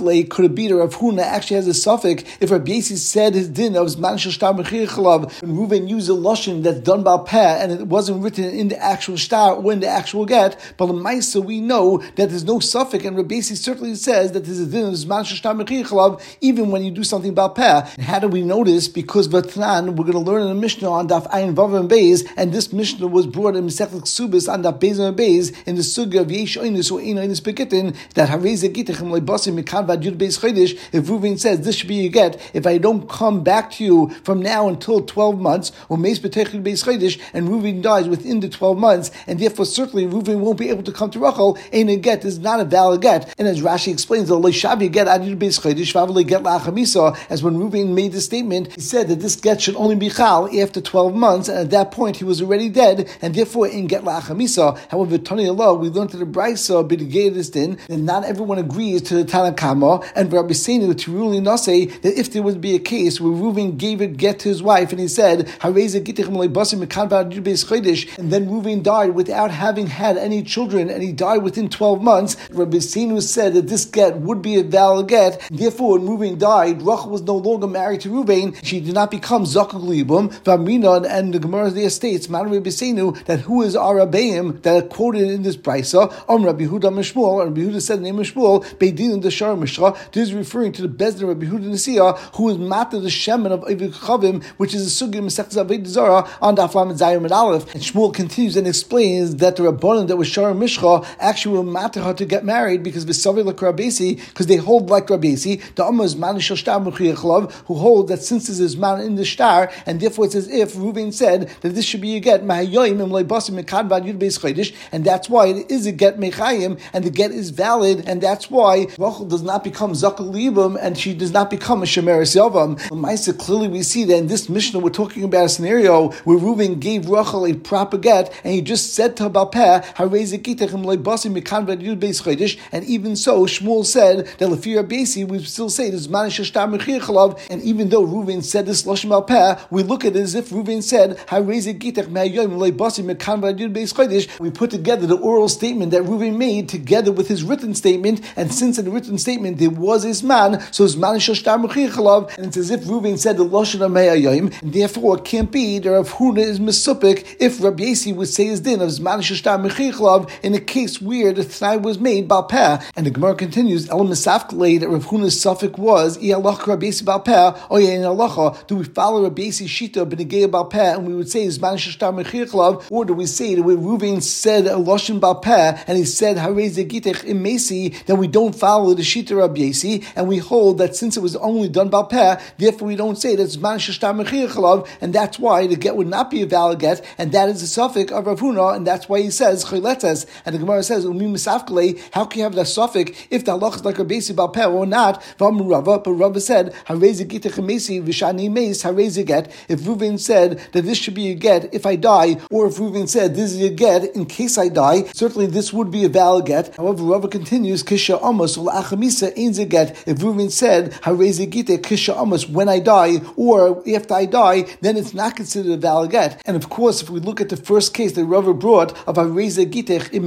it be that Rav Huna actually has a suffix if Rabbi Yossi said his din of Zman Shel Shtar Mechir Chalav, when Reuven used a lashon that's done by peh, and it wasn't written in the actual star or in the actual get, but the Maisa we know that there's no suffix, and Rabbi Yossi certainly says that there's a din of Zman Shel Shtar Mechir Chalav even when you do something about peh. And how do we know this? Because Vatnan, we're going to learn in the Mishnah on Daf Ayin Vav and Beis, and this Mishnah was brought in Masechet Ksubis on Daf Beis and Beis in the sugya of Yesh Oinus or Ein Oinus Begitin, that Hareze Gitechem Leibasim Mikan V'Yud Beis Chodesh. If Reuven says this should be a get, if I don't come back to you from now until 12 months, or Meis B'Techid Beis Chodesh, and Reuven dies within the 12 months, and therefore certainly Reuven won't be able to come to Rachel, Ein a get is not a valid get. And as Rashi explains, the Leishavi get Ad Yud Beis Chodesh V'Avle get La'achamisa, as when Reuven made the statement, he said that this get should only be chal after 12 months, and at that point he was already dead, and therefore in get la'achamisa. However, Tani Allah, we learned to the Brisa b'digei this din that not everyone agrees to the Tanakama, and Rabbi Seinu to really not say that if there would be a case where Reuven gave a get to his wife and he said Hareza gitechem leibasim mekan v'ad beis chodesh, and then Reuven died without having had any children, and he died within 12 months, Rabbi Seinu said that this get would be a valid get. Therefore, when Reuven died, Rachel was no longer married to Reuven; she did not become zakuk libum. V'amina, and the Gemara there states, Man Rabbi Seinu, that who is our Rabbeim that are quoted in this brisa? Rabbi Huda Mishmuel, and Rabbi Huda said the name of Shmuel, Beidin the Shar Mishra. This is referring to the Bezdin Rabbi Huda Nesiya, who is matter the Shemin of Evik Chavim, which is a sugya Masechtas Avodah Zarah on Daf Lamed Zayin and Aleph. And Shmuel continues and explains that the Rabbanan that was Shar Mishra actually will matter her to get married because V'Savi like Rabbeisi, because they hold like Rabbeisi. The Amma is Man Shel Shtar Mechir Chalav, who hold that since this is man in the star, and therefore it's as if Reuven said that this should be a get Mahayoim Im Leibasim Mekad Vad Yud Beis Chodesh, and that's why it is a get Mechayim, and the get is valid, and that's why Rachel does not become Zakul Libam, and she does not become a Shemeres Yavam. Maisa, clearly we see that in this Mishnah we're talking about a scenario where Reuven gave Rachel a proper get, and he just said to Balpeh, Hareze Gitechem Leibasim Mekad Vad Yud Beis Chodesh, and even so Shmuel said that Lefir Abesi we still say this Man Shtar Mechir Chalav, and even though Reuven said this Lashon Balpeh, we look at it as if Reuven said Hareze Gitech Me'ayoyim Leibasim Mekad Vad Yud Beis Chodesh. We put together the oral statement that Reuven made together with his written statement, and since in the written statement there was his man, so his man Shel Shtar Mechir Chalav, and it's as if Reuven said the Lashon of Me'ayoyim, and therefore it can't be that Rav Huna is misupik if Rabbi Yossi would say his din of his man Shel Shtar Mechir Chalav in a case where the t'nai was made Balpeh. And the Gemara continues, Elam Misafklei, that Rav Huna's suffix was Iyalach Rabbi Yossi Balpeh, or in Alacha, do we follow Rabbi Yossi's Shita B'negei Balpeh, and we would say his man Shel Shtar Mechir Chalav, or do we say that when Reuven said a Lashon Balpeh, and he said Hareze Gitech Imesi, then we don't follow the Shita Rabbi Yossi, and we hold that since it was only done Balpeh, therefore we don't say that it's man Shel Shtar Mechir Chalav, and that's why the get would not be a valid get, and that is the suffix of Rav Huna, and that's why he says Chayletes. And the Gemara says Umi Misafkele, how can you have the suffix if the halach is like Rabbi Yossi Balpeh or not? V'amru Rava, but Rava said Hareze Gitech Imesi v'shani meis Hareze get. If Reuven said that this should be a get if I die, or if Reuven said this is a get in case I die, certainly this would be a valid get. However, Rava continues Kisha Amos L'Achamisa ain't a get. If Reuven said Hareze Gitech Kisha Amos when I die or after I die, then it's not considered a valid get. And of course, if we look at the first case that Rava brought of Hareze Gitech Imesi,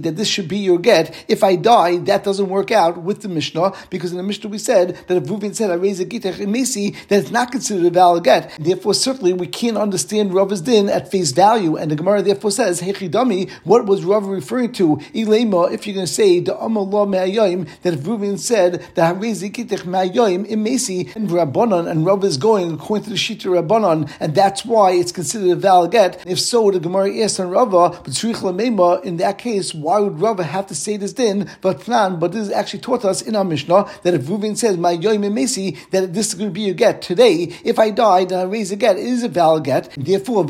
that this should be your get. If I die, that doesn't work out with the Mishnah, because in the Mishnah we said that if Reuven said, I raise a gitech imesi, that it's not considered a valid get. Therefore, certainly we can't understand Rava's din at face value. And the Gemara therefore says, Hechidami, what was Rava referring to? Ilema, if you're going to say, the Amallah Me'ayim, that if Reuven said, that I raise a gitech Me'ayim imesi, and Rabbanon, and Rava is going according to the Shita Rabbanon, and that's why it's considered a valid get. If so, the Gemara asks on Rava, but Tzrich Lamema, in that case, why would Rava have to say this din? But this is actually taught us in our Mishnah that if Reuven says my yoim imesi, that this is going to be a get today. If I die, then I raise a get. It is a valid get. Therefore,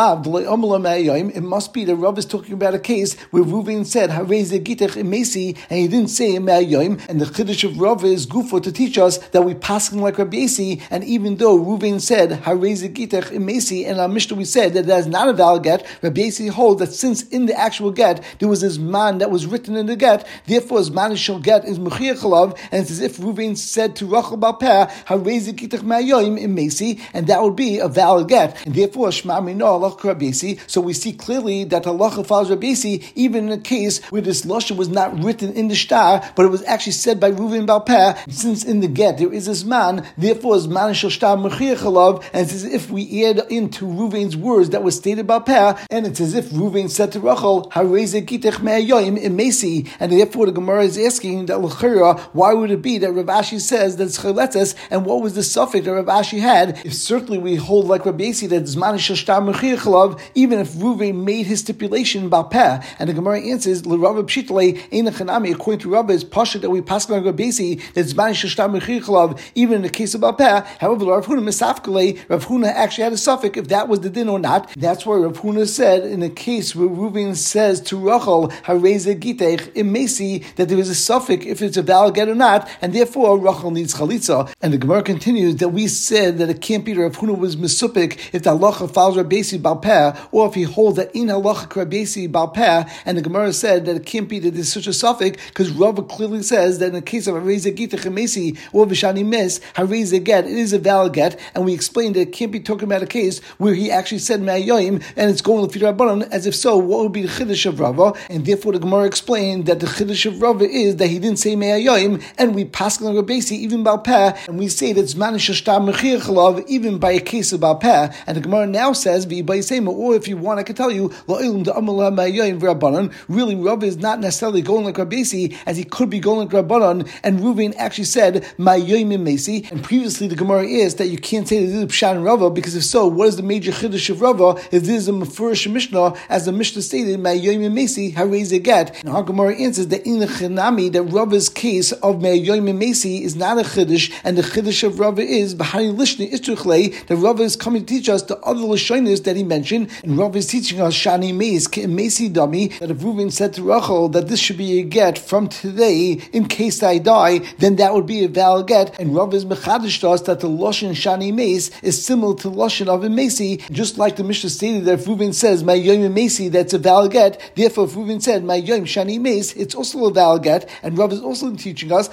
it must be that Rav is talking about a case where Reuven said I raise a gitech imesi, and he didn't say yoim. And the chiddush of Rav is gufo to teach us that we paskin like Rabbi Yasi. And even though Reuven said I raise a gitech imesi, and our Mishnah we said that is not a valid get, Rabbi Yasi holds that since in the actual get there was this man that was written in the get, therefore his man shall get is mechiach alav, and it's as if Reuven said to Rachel Balpeh, "Harezi kitach ma'yoyim imesi," and that would be a valid get, and therefore Shema Mino Halach Rabbi Yasi. So we see clearly that halacha follows Rabbi Yasi, even in a case where this lashon was not written in the shtar, but it was actually said by Reuven Balpeh. Since in the get there is this man, therefore his man shall shtar mechiach alav, and it's as if we add into Reuven's words that was stated Balpeh, and it's as if Reuven said to Rachel, "Harezi kitach ma'yoyim imesi," and therefore the Gemara is asking that l'chira, why would it be that Rav Ashi says that it's chayletzes, and what was the suffix that Rav Ashi had? If certainly we hold like Rabbi Yasi that zman shashtar mechiach alav, even if Reuven made his stipulation Balpeh, and the Gemara answers l'Rava pshitale ein chanami, according to Rava is pasha that we pass like Rabbi Yasi that zman shashtar mechiach alav, even in the case of Balpeh. However, Rav Huna misafkale, Rav Huna actually had a suffix if that was the din or not. That's why Rav Huna said in a case where Reuven says to Rachel hareze gitech imesi, that there is a suffix if it's a valid get or not, and therefore Rachel needs chalitza. And the Gemara continues that we said that it can't be that Rav Huna was misupik if the halacha follows Rabbi Yasi Balpeh, or if he holds that in halacha Rabbi Yasi Balpeh, and the Gemara said that it can't be that there's such a suffix because Rava clearly says that in the case of hareze gitech imesi or v'shani mes hareze get, it is a valid get, and we explained that it can't be talking about a case where he actually said me'ayoyim and it's going to Rabbanon. As if so, what would be the chiddush of Rava? And therefore the Gemara explained that the chiddush of Rava is that he didn't say me'ayoyim, and we paskin on Rabbi Yasi even Balpeh, and we say that zman shashtar mechiach alav even by a case of Balpeh. And the Gemara now says v'yibaysema, or if you want, I can tell you la'ilum da'amalah me'ayoyim v'Rabbanon. Really, Rava is not necessarily going like Rabbi Yasi, as he could be going like Rabbanon, and Reuven actually said me'ayoyim imesi. And previously the Gemara is that you can't say that this is pshat in Rava, because if so, what is the major chiddush of Rava? If this is a mefurish Mishnah, as the Mishnah stated, me'ayoyim imesi hareze get. And our Gemara answers that in the chenami that Rava's case of me'ayoyim imesi is not a chiddush, and the chiddush of Rava is b'hani lishni istuchlei, that Rava is coming to teach us the other lashonis that he mentioned, and Rava is teaching us shani meis ke'emesi dami, that if Reuven said to Rachel that this should be a get from today in case I die, then that would be a valid get, and Rava is mechadish to us that the lashon shani meis is similar to the lashon of imesi, just like the Mishnah stated that if Reuven says me'ayoyim imesi, that's a valid get. Therefore, if Reuven said me'ayoyim shani meis, it's also a valid get, and Rav is also teaching us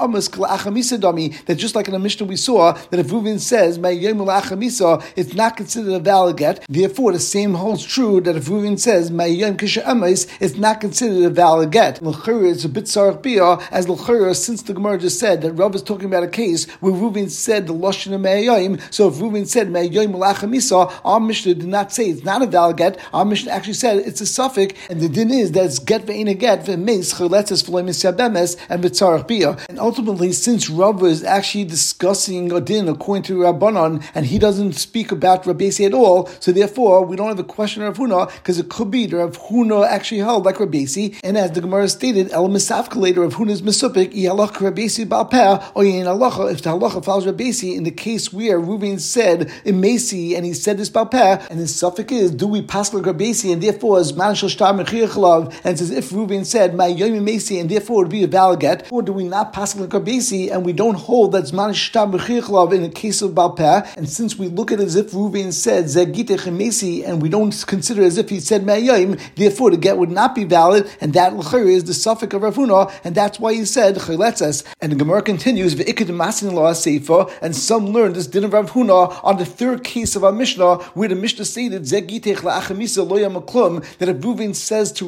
that just like in the Mishnah we saw that if Reuven says me'ayoyim la'achamisa, it's not considered a valid get. Therefore, the same holds true that if Reuven says me'ayoyim k'she'emes, it's not considered a valid get. L'chira, it's a bit sarach bia, as l'chira, since the Gemara just said that Rav is talking about a case where Reuven said the lashon of me'ayoyim. So if Reuven said me'ayoyim la'achamisa, our Mishnah did not say it's not a valid get. Our Mishnah actually said it's a suffix, and the din is that it's get ve'ina get ve'meis chaletzes v'loy misyabemes and v'tzarach bia. And ultimately, since Rav is actually discussing a din according to Rabbanon, and he doesn't speak about Rabbi Yasi at all, so therefore we don't have a question of Rav Huna, because it could be that Rav Huna actually held like Rabbi Yasi, and as the Gemara stated, el misafkalator of Huna's misupik yalach Rabbi Yasi balpeh or yin halacha, if the halacha follows Rabbi Yasi in the case where Reuven said imesi and he said this balpeh, and his suffix is do we pass like Rabbi Yasi, and therefore as man shall shtar mechiach alav, and says if Reuven said me'ayoyim imesi, and therefore it would be a valid get, or do we not pass like Rabbi Yasi and we don't hold that man shtar mechiach alav in the case of balpeh? And since we look at it as if Reuven said zegitech imesi, and we don't consider it as if he said me'ayoyim, therefore the get would not be valid, and that l'chayr is the suffix of Rav Huna, and that's why he said chayletzes. And the Gemara continues ve'ikad masin la seifa, and some learn this din of Rav Huna on the third case of our Mishnah, where the Mishnah stated zegitech la'achamisa lo yamaklum, that if Reuven says to Rachel when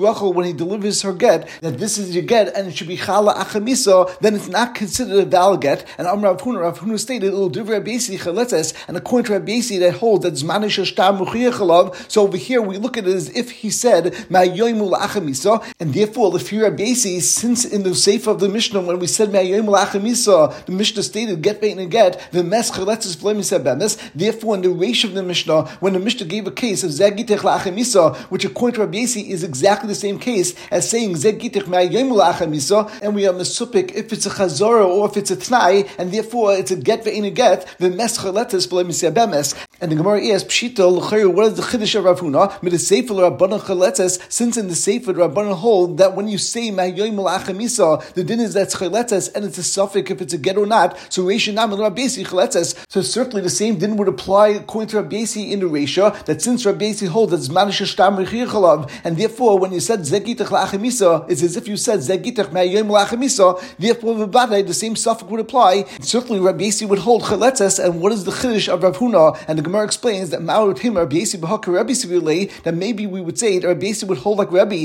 he delivers her get, that this is your get and it should be chala achamisa, then it's not considered a valid get. And Rav Huna stated it will do Rabbi Yasi chaletzes, and according to Rabbi Yasi that holds that zmanish shtar muchiyachalav. So over here we look at it as if he said ma'yoymu la'achamisa, and therefore the fear Rabbi Yasi, since in the sefer of the Mishnah when we said ma'yoymu la'achamisa, the Mishnah stated get beit and get the mes chaletzes v'lemiseh bemes. Therefore in the reish of the Mishnah, when the Mishnah gave a case of zegitech la'achamisa, which according to Rabbi Yasi is exactly the same case as saying zegitech ma'yoymu la'achamisa, and we are mesupik if it's a chazorah or if it's a tnai, and therefore it's a get ve'in a get, the mes chaletes v'lemiseh bemes. And the Gemara asks, Pshita, l'chayr, what is the chiddush of Rav Huna? Mit the sefer l'rabbanan chaletes, since in the sefer the rabbanan hold that when you say ma'yoyim l'achamisa, the din is that's chaletes, and it's a suffix if it's a get or not. So Reisha Nam and Rabbi Yasi chaletes. So certainly the same din would apply according to Rabbi Yasi in the Reisha, that since Rabbi Yasi holds that zmanish shtar mechiyachalav, and therefore when you said zegitach l'achamisa, it's as if you said zegitach ma'yoyim l'achamisa. Therefore the same suffix would apply. Certainly Rabbi Yasi would hold chaletes, and what is the chiddush of Rav Huna? And the Gemara explains that Ma'arut him Rabbi Yasi b'hakar Rabbi severely, that maybe we would say that Rabbi Yasi would hold like Rabbi,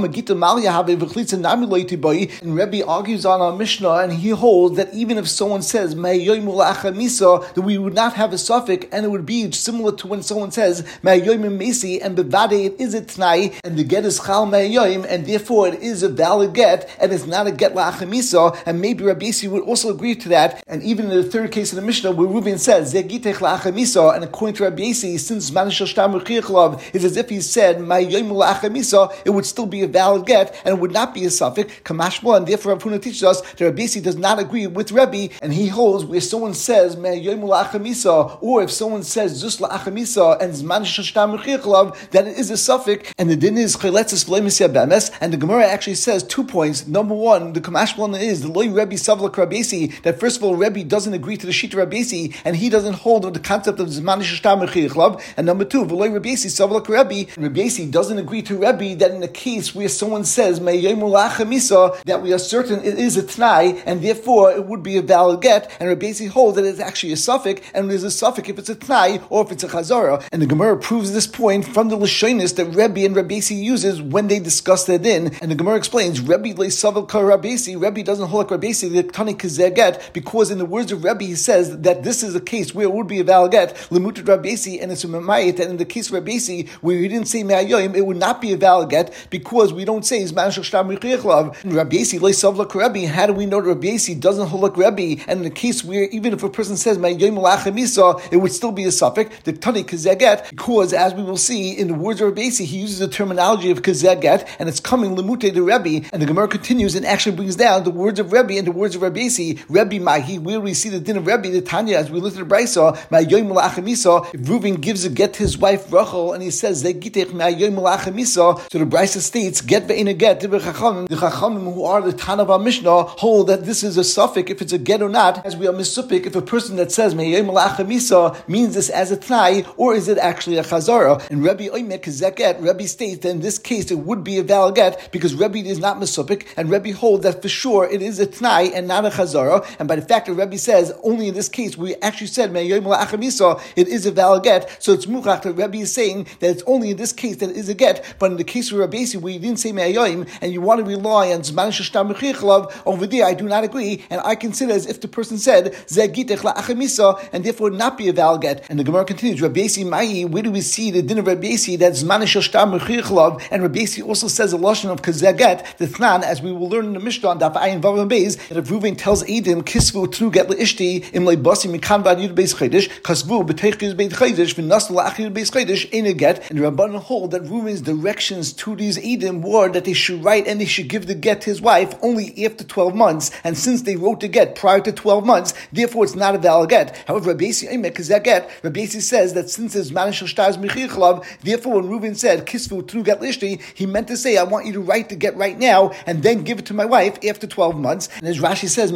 and Rabbi argues on our Mishnah, and he holds that even if someone says ma'yoyim l'achamisa, that we would not have a suffix, and it would be similar to when someone says ma'yoyim mesi, and bevade it is a tnai, and the get is chal ma'yoyim, and therefore it is a valid get, and it's not a get l'achamisa, and maybe Rabbi Yasi would also agree to that. And even in the third case of the Mishnah, where Reuven says zegitech la'achamisa, and according to Rabbi Yasi, since manish shtar mechiyachalav is as if he said ma'yoyim la'achamisa, it would still be a valid get, and it would not be a suffix kamashma. And therefore Rav Huna teaches us that Rabbi Yasi does not agree with Rabbi, and he holds where someone says ma'yoyim la'achamisa, or if someone says zus la'achamisa and manish shtar mechiyachalav, that it is a suffix, and the din is chayletzes v'lemiseh bemes. And the Gemara actually says 2 points. Number one, the kamashma is the loy Rabbi savlak Rabbi Yasi, that first of all Rabbi doesn't agree to the shita Rabbi Yasi, and he doesn't hold with the concept of zmanish shtar mechiyachalav. And number two, v'loy Rabbi Yasi savlak Rabbi, Rabbi Yasi doesn't agree to Rabbi that in a case where someone says ma'yoyim la'achamisa, that we are certain it is a tnai, and therefore it would be a valid get, and Rabbi Yasi holds that it's actually a suffix, and it is a suffix if it's a tnai or if it's a chazara. And the Gemara proves this point from the Lashonis that Rabbi and Rabbi Yasi uses when they discuss their din. And the Gemara explains, Rabbi le savlak Rabbi Yasi, Rabbi doesn't hold like Rabbi Yasi the tani kazeh get, because in the words of Rabbi he says that this is a case where it would be a valid get, lemutad Rabbi Yasi, and it's a mamayit, and in the case of Rabbi Yasi where he didn't say ma'ayoyim, it would not be a valid get, because we don't say zmanish shtar mechiyachalav. Rabbi Yasi le savlak Rabbi, how do we know that Rabbi Yasi doesn't hold like Rabbi? And in the case where even if a person says ma'ayoyim la'achamisa, it would still be a suffix, the tani kazeh get, because as we will see in the words of Rabbi Yasi, he uses the terminology of kazeh get, and it's coming lemutad to Rabbi. And the Gemara continues and actually brings down the words of Rabbi and the words of Rabbi Yasi. Rabbi mahi, where we see the din of Rabbi, the Tanya, as we look at the Brisa, ma'ayoyim la'achamisa, if Reuven gives a get to his wife Rachel, and he says zegitech ma'ayoyim la'achamisa, so the Brisa states get ve'in a get. The Chachamim who are the Tana of our Mishnah hold that this is a suffix if it's a get or not, as we are misupik if a person that says ma'ayoyim la'achamisa means this as a tnai, or is it actually a chazara? And Rabbi oimek kazeh get, Rabbi states that in this case it would be a valid get, because Rabbi is not misupik, and Rabbi holds that for sure it is a tnai and not a chazara. And by the fact that Rabbi says only in this case we actually said ma'ayoyim la'achamisa, it is a valid get, so it's muchach that Rabbi is saying that it's only in this case that it is a get. But in the case of Rabbi Yasi where you didn't say ma'ayoyim and you want to rely on zmanish shtar mechiyachalav, over there I do not agree, and I consider as if the person said zegitech la'achamisa, and therefore not be a valid get. And the Gemara continues, Rabbi Yasi ma'i, where do we see the din of Rabbi Yasi that zmanish shtar mechiyachalav? And Rabbi Yasi also says a lashon of kazeh get, the thnan, as we will learn in the Mishnah on daf ayin vav and beis, that if Reuven tells Edom kisvu tru get leishti im leibasi mikan vad yud beis chodesh kasvu b'teich yud beis chodesh v'nas la'achir beis chodesh in a get. And the Rabbanan hold that Reuven's directions to these Edom were that they should write and they should give the get to his wife only after 12 months. And since they wrote the get prior to 12 months, therefore it's not a valid get. However, Rabbi Yasi kazeh get, Rabbi Yasi says that since it's manish shtar mechiyachalav, therefore when Reuven said kisvu tru get leishti, he meant to say I want you to write the get right now and then give it to my wife after 12 months. And as Rashi says,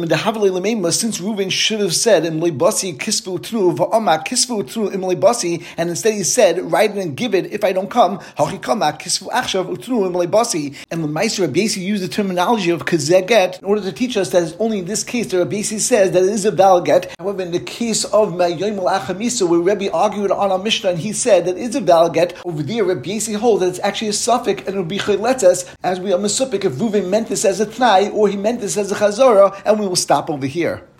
since Reuven should have said imlei basi kisvu tru va'ama kisvu tru imlei basi, and instead he said write it and give it if I don't come, hachikama kisvu achshav utru imlei basi. And the Meister Rabbi Yasi used the terminology of kazeh get in order to teach us that it's only in this case that Rabbi Yasi says that it is a valid get. However, in the case of ma'ayoyim la'achamisa, where Rabbi argued on our Mishnah and he said that it is a valid get, over there Rabbi Yasi holds that it's actually a suffix and it would be Koiletzes, as we are Mesupik if Ruvain meant this as a Tnai or he meant this as a Chazorah, and we will stop over here.